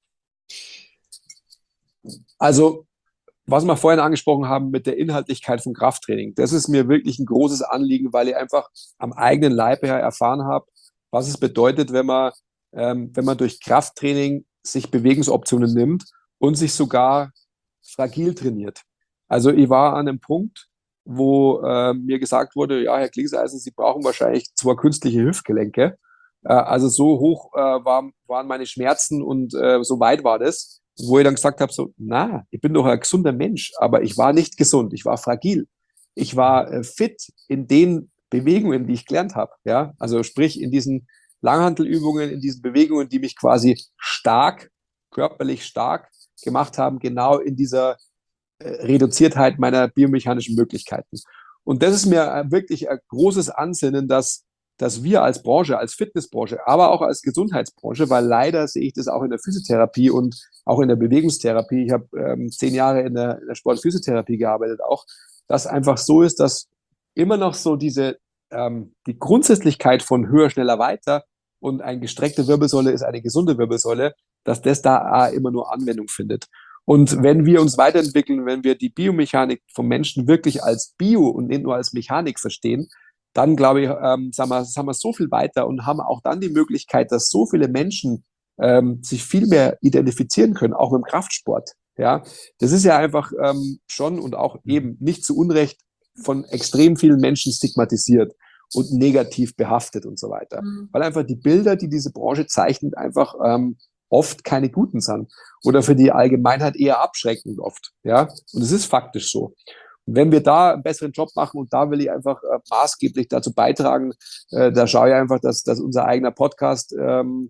Also, was wir vorhin angesprochen haben mit der Inhaltlichkeit von Krafttraining, das ist mir wirklich ein großes Anliegen, weil ich einfach am eigenen Leib her erfahren habe, was es bedeutet, wenn man, ähm, wenn man durch Krafttraining sich Bewegungsoptionen nimmt und sich sogar fragil trainiert. Also ich war an einem Punkt, wo äh, mir gesagt wurde, ja, Herr Klingseisen, Sie brauchen wahrscheinlich zwei künstliche Hüftgelenke. Äh, also so hoch äh, war, waren meine Schmerzen und äh, so weit war das, wo ich dann gesagt habe, so, na, ich bin doch ein gesunder Mensch, aber ich war nicht gesund, ich war fragil. Ich war äh, fit in den Bewegungen, die ich gelernt habe. Ja? Also sprich in diesen Langhantelübungen, in diesen Bewegungen, die mich quasi stark, körperlich stark gemacht haben, genau in dieser äh, Reduziertheit meiner biomechanischen Möglichkeiten. Und das ist mir äh, wirklich ein großes Ansinnen, dass, dass wir als Branche, als Fitnessbranche, aber auch als Gesundheitsbranche, weil leider sehe ich das auch in der Physiotherapie und auch in der Bewegungstherapie, ich habe ähm, zehn Jahre in der, in der Sportphysiotherapie gearbeitet auch, dass einfach so ist, dass immer noch so diese, ähm, die Grundsätzlichkeit von höher, schneller, weiter und eine gestreckte Wirbelsäule ist eine gesunde Wirbelsäule, dass das da immer nur Anwendung findet. Und wenn wir uns weiterentwickeln, wenn wir die Biomechanik vom Menschen wirklich als Bio und nicht nur als Mechanik verstehen, dann glaube ich, ähm, sagen wir, sind wir so viel weiter und haben auch dann die Möglichkeit, dass so viele Menschen ähm, sich viel mehr identifizieren können, auch mit dem Kraftsport. Ja, das ist ja einfach ähm, schon und auch eben nicht zu Unrecht von extrem vielen Menschen stigmatisiert und negativ behaftet und so weiter. Mhm. Weil einfach die Bilder, die diese Branche zeichnet, einfach ähm, oft keine guten sind oder für die Allgemeinheit eher abschreckend oft. Ja, und es ist faktisch so. Und wenn wir da einen besseren Job machen und da will ich einfach äh, maßgeblich dazu beitragen, äh, da schaue ich einfach, dass, dass unser eigener Podcast ähm,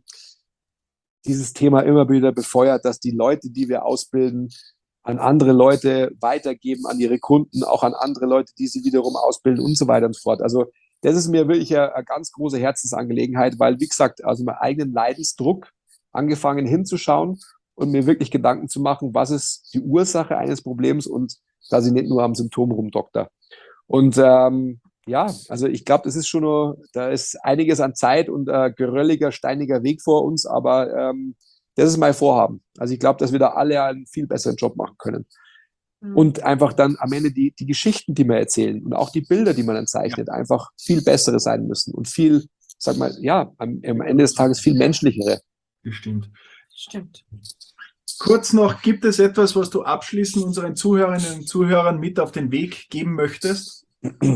dieses Thema immer wieder befeuert, dass die Leute, die wir ausbilden, an andere Leute weitergeben, an ihre Kunden, auch an andere Leute, die sie wiederum ausbilden und so weiter und so fort. Also das ist mir wirklich eine, eine ganz große Herzensangelegenheit, weil, wie gesagt, also meinen eigenen Leidensdruck angefangen hinzuschauen und mir wirklich Gedanken zu machen, was ist die Ursache eines Problems und dass ich nicht nur am Symptom rumdokter. Und ähm, ja, also ich glaube, das ist schon nur, da ist einiges an Zeit und äh, gerölliger, steiniger Weg vor uns, aber ähm, das ist mein Vorhaben. Also ich glaube, dass wir da alle einen viel besseren Job machen können. Mhm. Und einfach dann am Ende die, die Geschichten, die wir erzählen und auch die Bilder, die man dann zeichnet, ja, einfach viel bessere sein müssen und viel, sag mal, ja, am, am Ende des Tages viel menschlichere. Bestimmt. Stimmt. Kurz noch, gibt es etwas, was du abschließend unseren Zuhörerinnen und Zuhörern mit auf den Weg geben möchtest?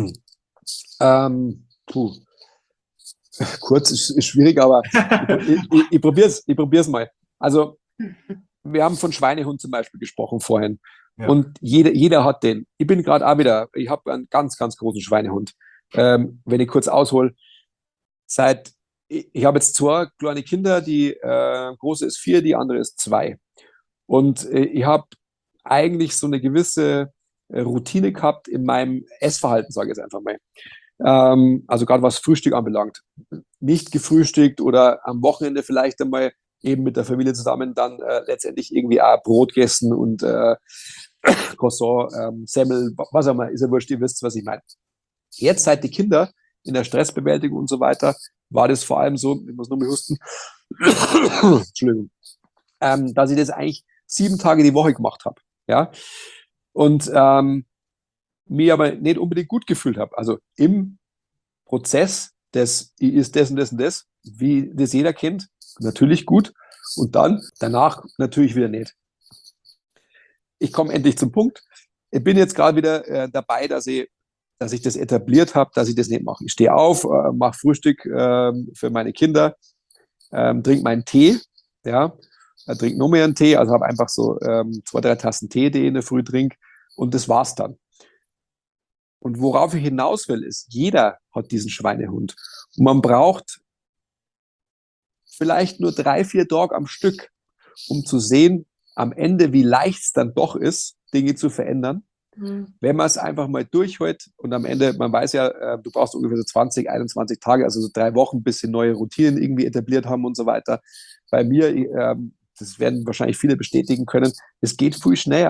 ähm, puh. Kurz ist, ist schwierig, aber ich, ich, ich, ich probiere es ich probier's mal. Also, wir haben von Schweinehund zum Beispiel gesprochen vorhin. Ja. Und jeder, jeder hat den. Ich bin gerade auch wieder, ich habe einen ganz, ganz großen Schweinehund. Ähm, wenn ich kurz aushole, seit, ich, ich habe jetzt zwei kleine Kinder, die äh, große ist vier, die andere ist zwei. Und äh, ich habe eigentlich so eine gewisse äh, Routine gehabt in meinem Essverhalten, sage ich jetzt einfach mal. Ähm, also gerade was Frühstück anbelangt. Nicht gefrühstückt oder am Wochenende vielleicht einmal eben mit der Familie zusammen dann äh, letztendlich irgendwie auch Brot gegessen und äh, Croissant, ähm, Semmel, was auch immer, ist ja wurscht, ihr wisst, was ich meine. Jetzt, seit die Kinder in der Stressbewältigung und so weiter, war das vor allem so, ich muss nur mal husten, Entschuldigung, ähm, dass ich das eigentlich sieben Tage die Woche gemacht habe. Ja? Und ähm, mir aber nicht unbedingt gut gefühlt habe. Also im Prozess des, ist das und das und das, wie das jeder kennt, natürlich gut. Und dann, danach natürlich wieder nicht. Ich komme endlich zum Punkt. Ich bin jetzt gerade wieder äh, dabei, dass ich, dass ich das etabliert habe, dass ich das nicht mache. Ich stehe auf, äh, mache Frühstück äh, für meine Kinder, äh, trinke meinen Tee, ja, äh, trinke nur mehr einen Tee, also habe einfach so ähm, zwei, drei Tassen Tee, die ich in der Früh trinke, und das war's dann. Und worauf ich hinaus will, ist, jeder hat diesen Schweinehund. Und man braucht vielleicht nur drei, vier Tage am Stück, um zu sehen, am Ende, wie leicht es dann doch ist, Dinge zu verändern. Mhm. Wenn man es einfach mal durchhält und am Ende, man weiß ja, äh, du brauchst ungefähr so zwanzig, einundzwanzig Tage, also so drei Wochen, bis sie neue Routinen irgendwie etabliert haben und so weiter. Bei mir, äh, das werden wahrscheinlich viele bestätigen können, es geht viel schneller.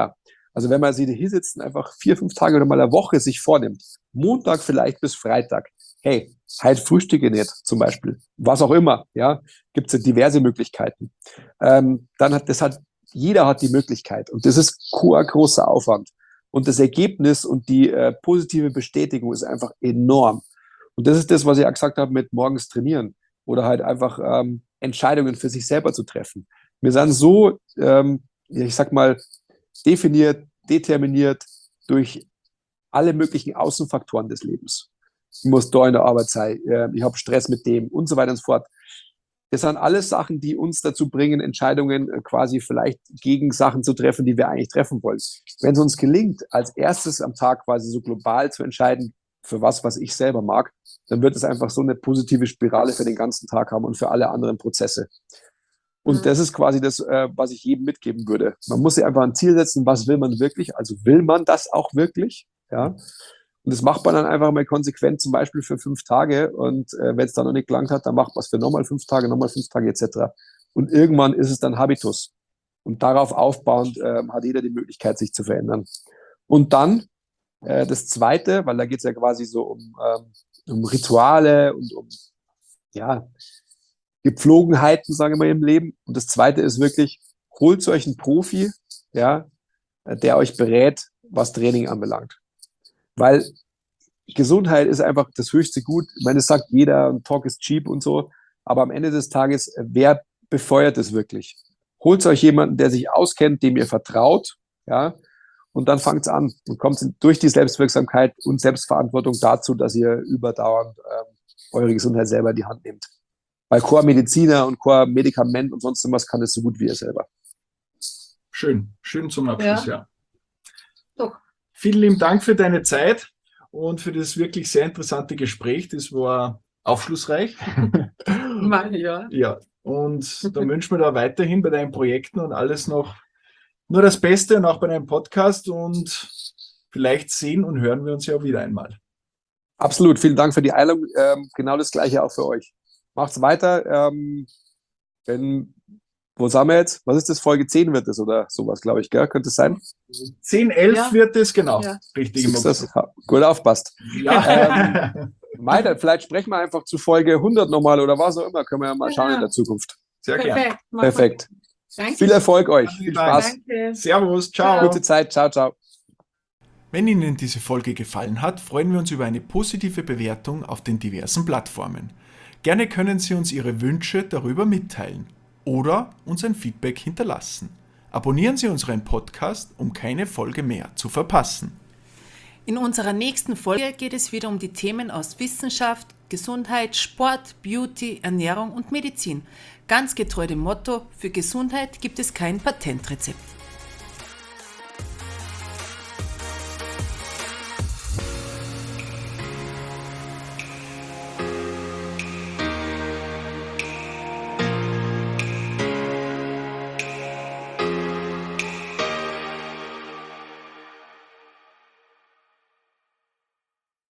Also wenn man sich hier sitzen, einfach vier, fünf Tage oder mal eine Woche sich vornimmt, Montag vielleicht bis Freitag, hey, halt frühstücke nicht zum Beispiel, was auch immer, ja, gibt es ja diverse Möglichkeiten. Ähm, dann hat das hat, jeder hat die Möglichkeit und das ist ein großer Aufwand. Und das Ergebnis und die äh, positive Bestätigung ist einfach enorm. Und das ist das, was ich auch gesagt habe mit morgens trainieren oder halt einfach ähm, Entscheidungen für sich selber zu treffen. Wir sind so, ähm, ich sag mal, definiert, determiniert durch alle möglichen Außenfaktoren des Lebens. Ich muss da in der Arbeit sein, äh, ich habe Stress mit dem und so weiter und so fort. Das sind alles Sachen, die uns dazu bringen, Entscheidungen äh, quasi vielleicht gegen Sachen zu treffen, die wir eigentlich treffen wollen. Wenn es uns gelingt, als erstes am Tag quasi so global zu entscheiden, für was, was ich selber mag, dann wird es einfach so eine positive Spirale für den ganzen Tag haben und für alle anderen Prozesse. Und mhm. das ist quasi das, äh, was ich jedem mitgeben würde. Man muss sich einfach ein Ziel setzen, was will man wirklich? Also will man das auch wirklich? Ja. Und das macht man dann einfach mal konsequent, zum Beispiel für fünf Tage. Und äh, wenn es dann noch nicht gelangt hat, dann macht man es für nochmal fünf Tage, nochmal fünf Tage et cetera. Und irgendwann ist es dann Habitus. Und darauf aufbauend äh, hat jeder die Möglichkeit, sich zu verändern. Und dann äh, das Zweite, weil da geht es ja quasi so um, ähm, um Rituale und um ja, Gepflogenheiten, sagen wir im Leben. Und das Zweite ist wirklich, holt euch einen Profi, ja, der euch berät, was Training anbelangt. Weil Gesundheit ist einfach das höchste Gut. Ich meine, das sagt jeder, Talk is cheap und so. Aber am Ende des Tages, wer befeuert es wirklich? Holt euch jemanden, der sich auskennt, dem ihr vertraut, ja, und dann fangt es an und kommt durch die Selbstwirksamkeit und Selbstverantwortung dazu, dass ihr überdauernd ähm, eure Gesundheit selber in die Hand nehmt. Weil Core-Mediziner und Core-Medikament und sonst was kann es so gut wie ihr selber. Schön, schön zum Abschluss, ja. ja. Doch. Vielen lieben Dank für deine Zeit und für das wirklich sehr interessante Gespräch. Das war aufschlussreich. ja. Ja, und da wünschen wir da weiterhin bei deinen Projekten und alles noch nur das Beste und auch bei deinem Podcast und vielleicht sehen und hören wir uns ja auch wieder einmal. Absolut, vielen Dank für die Einladung. Ähm, genau das Gleiche auch für euch. Macht's weiter. Ähm, wenn, wo sind wir jetzt? Was ist das? Folge zehn wird es oder sowas, glaube ich, gell? Könnte es sein? zehn, elf ja. wird es, genau. Ja. Richtig. Ist das? Gut aufpasst. Ja. ähm, Weiter, vielleicht sprechen wir einfach zu Folge hundert nochmal oder was auch immer. Können wir ja mal schauen ja. in der Zukunft. Sehr gerne. Perfekt. Danke. Viel Erfolg euch. Danke. Viel Spaß. Danke. Servus. Ciao. Gute Zeit. Ciao, ciao. Wenn Ihnen diese Folge gefallen hat, freuen wir uns über eine positive Bewertung auf den diversen Plattformen. Gerne können Sie uns Ihre Wünsche darüber mitteilen oder uns ein Feedback hinterlassen. Abonnieren Sie unseren Podcast, um keine Folge mehr zu verpassen. In unserer nächsten Folge geht es wieder um die Themen aus Wissenschaft, Gesundheit, Sport, Beauty, Ernährung und Medizin. Ganz getreu dem Motto, für Gesundheit gibt es kein Patentrezept.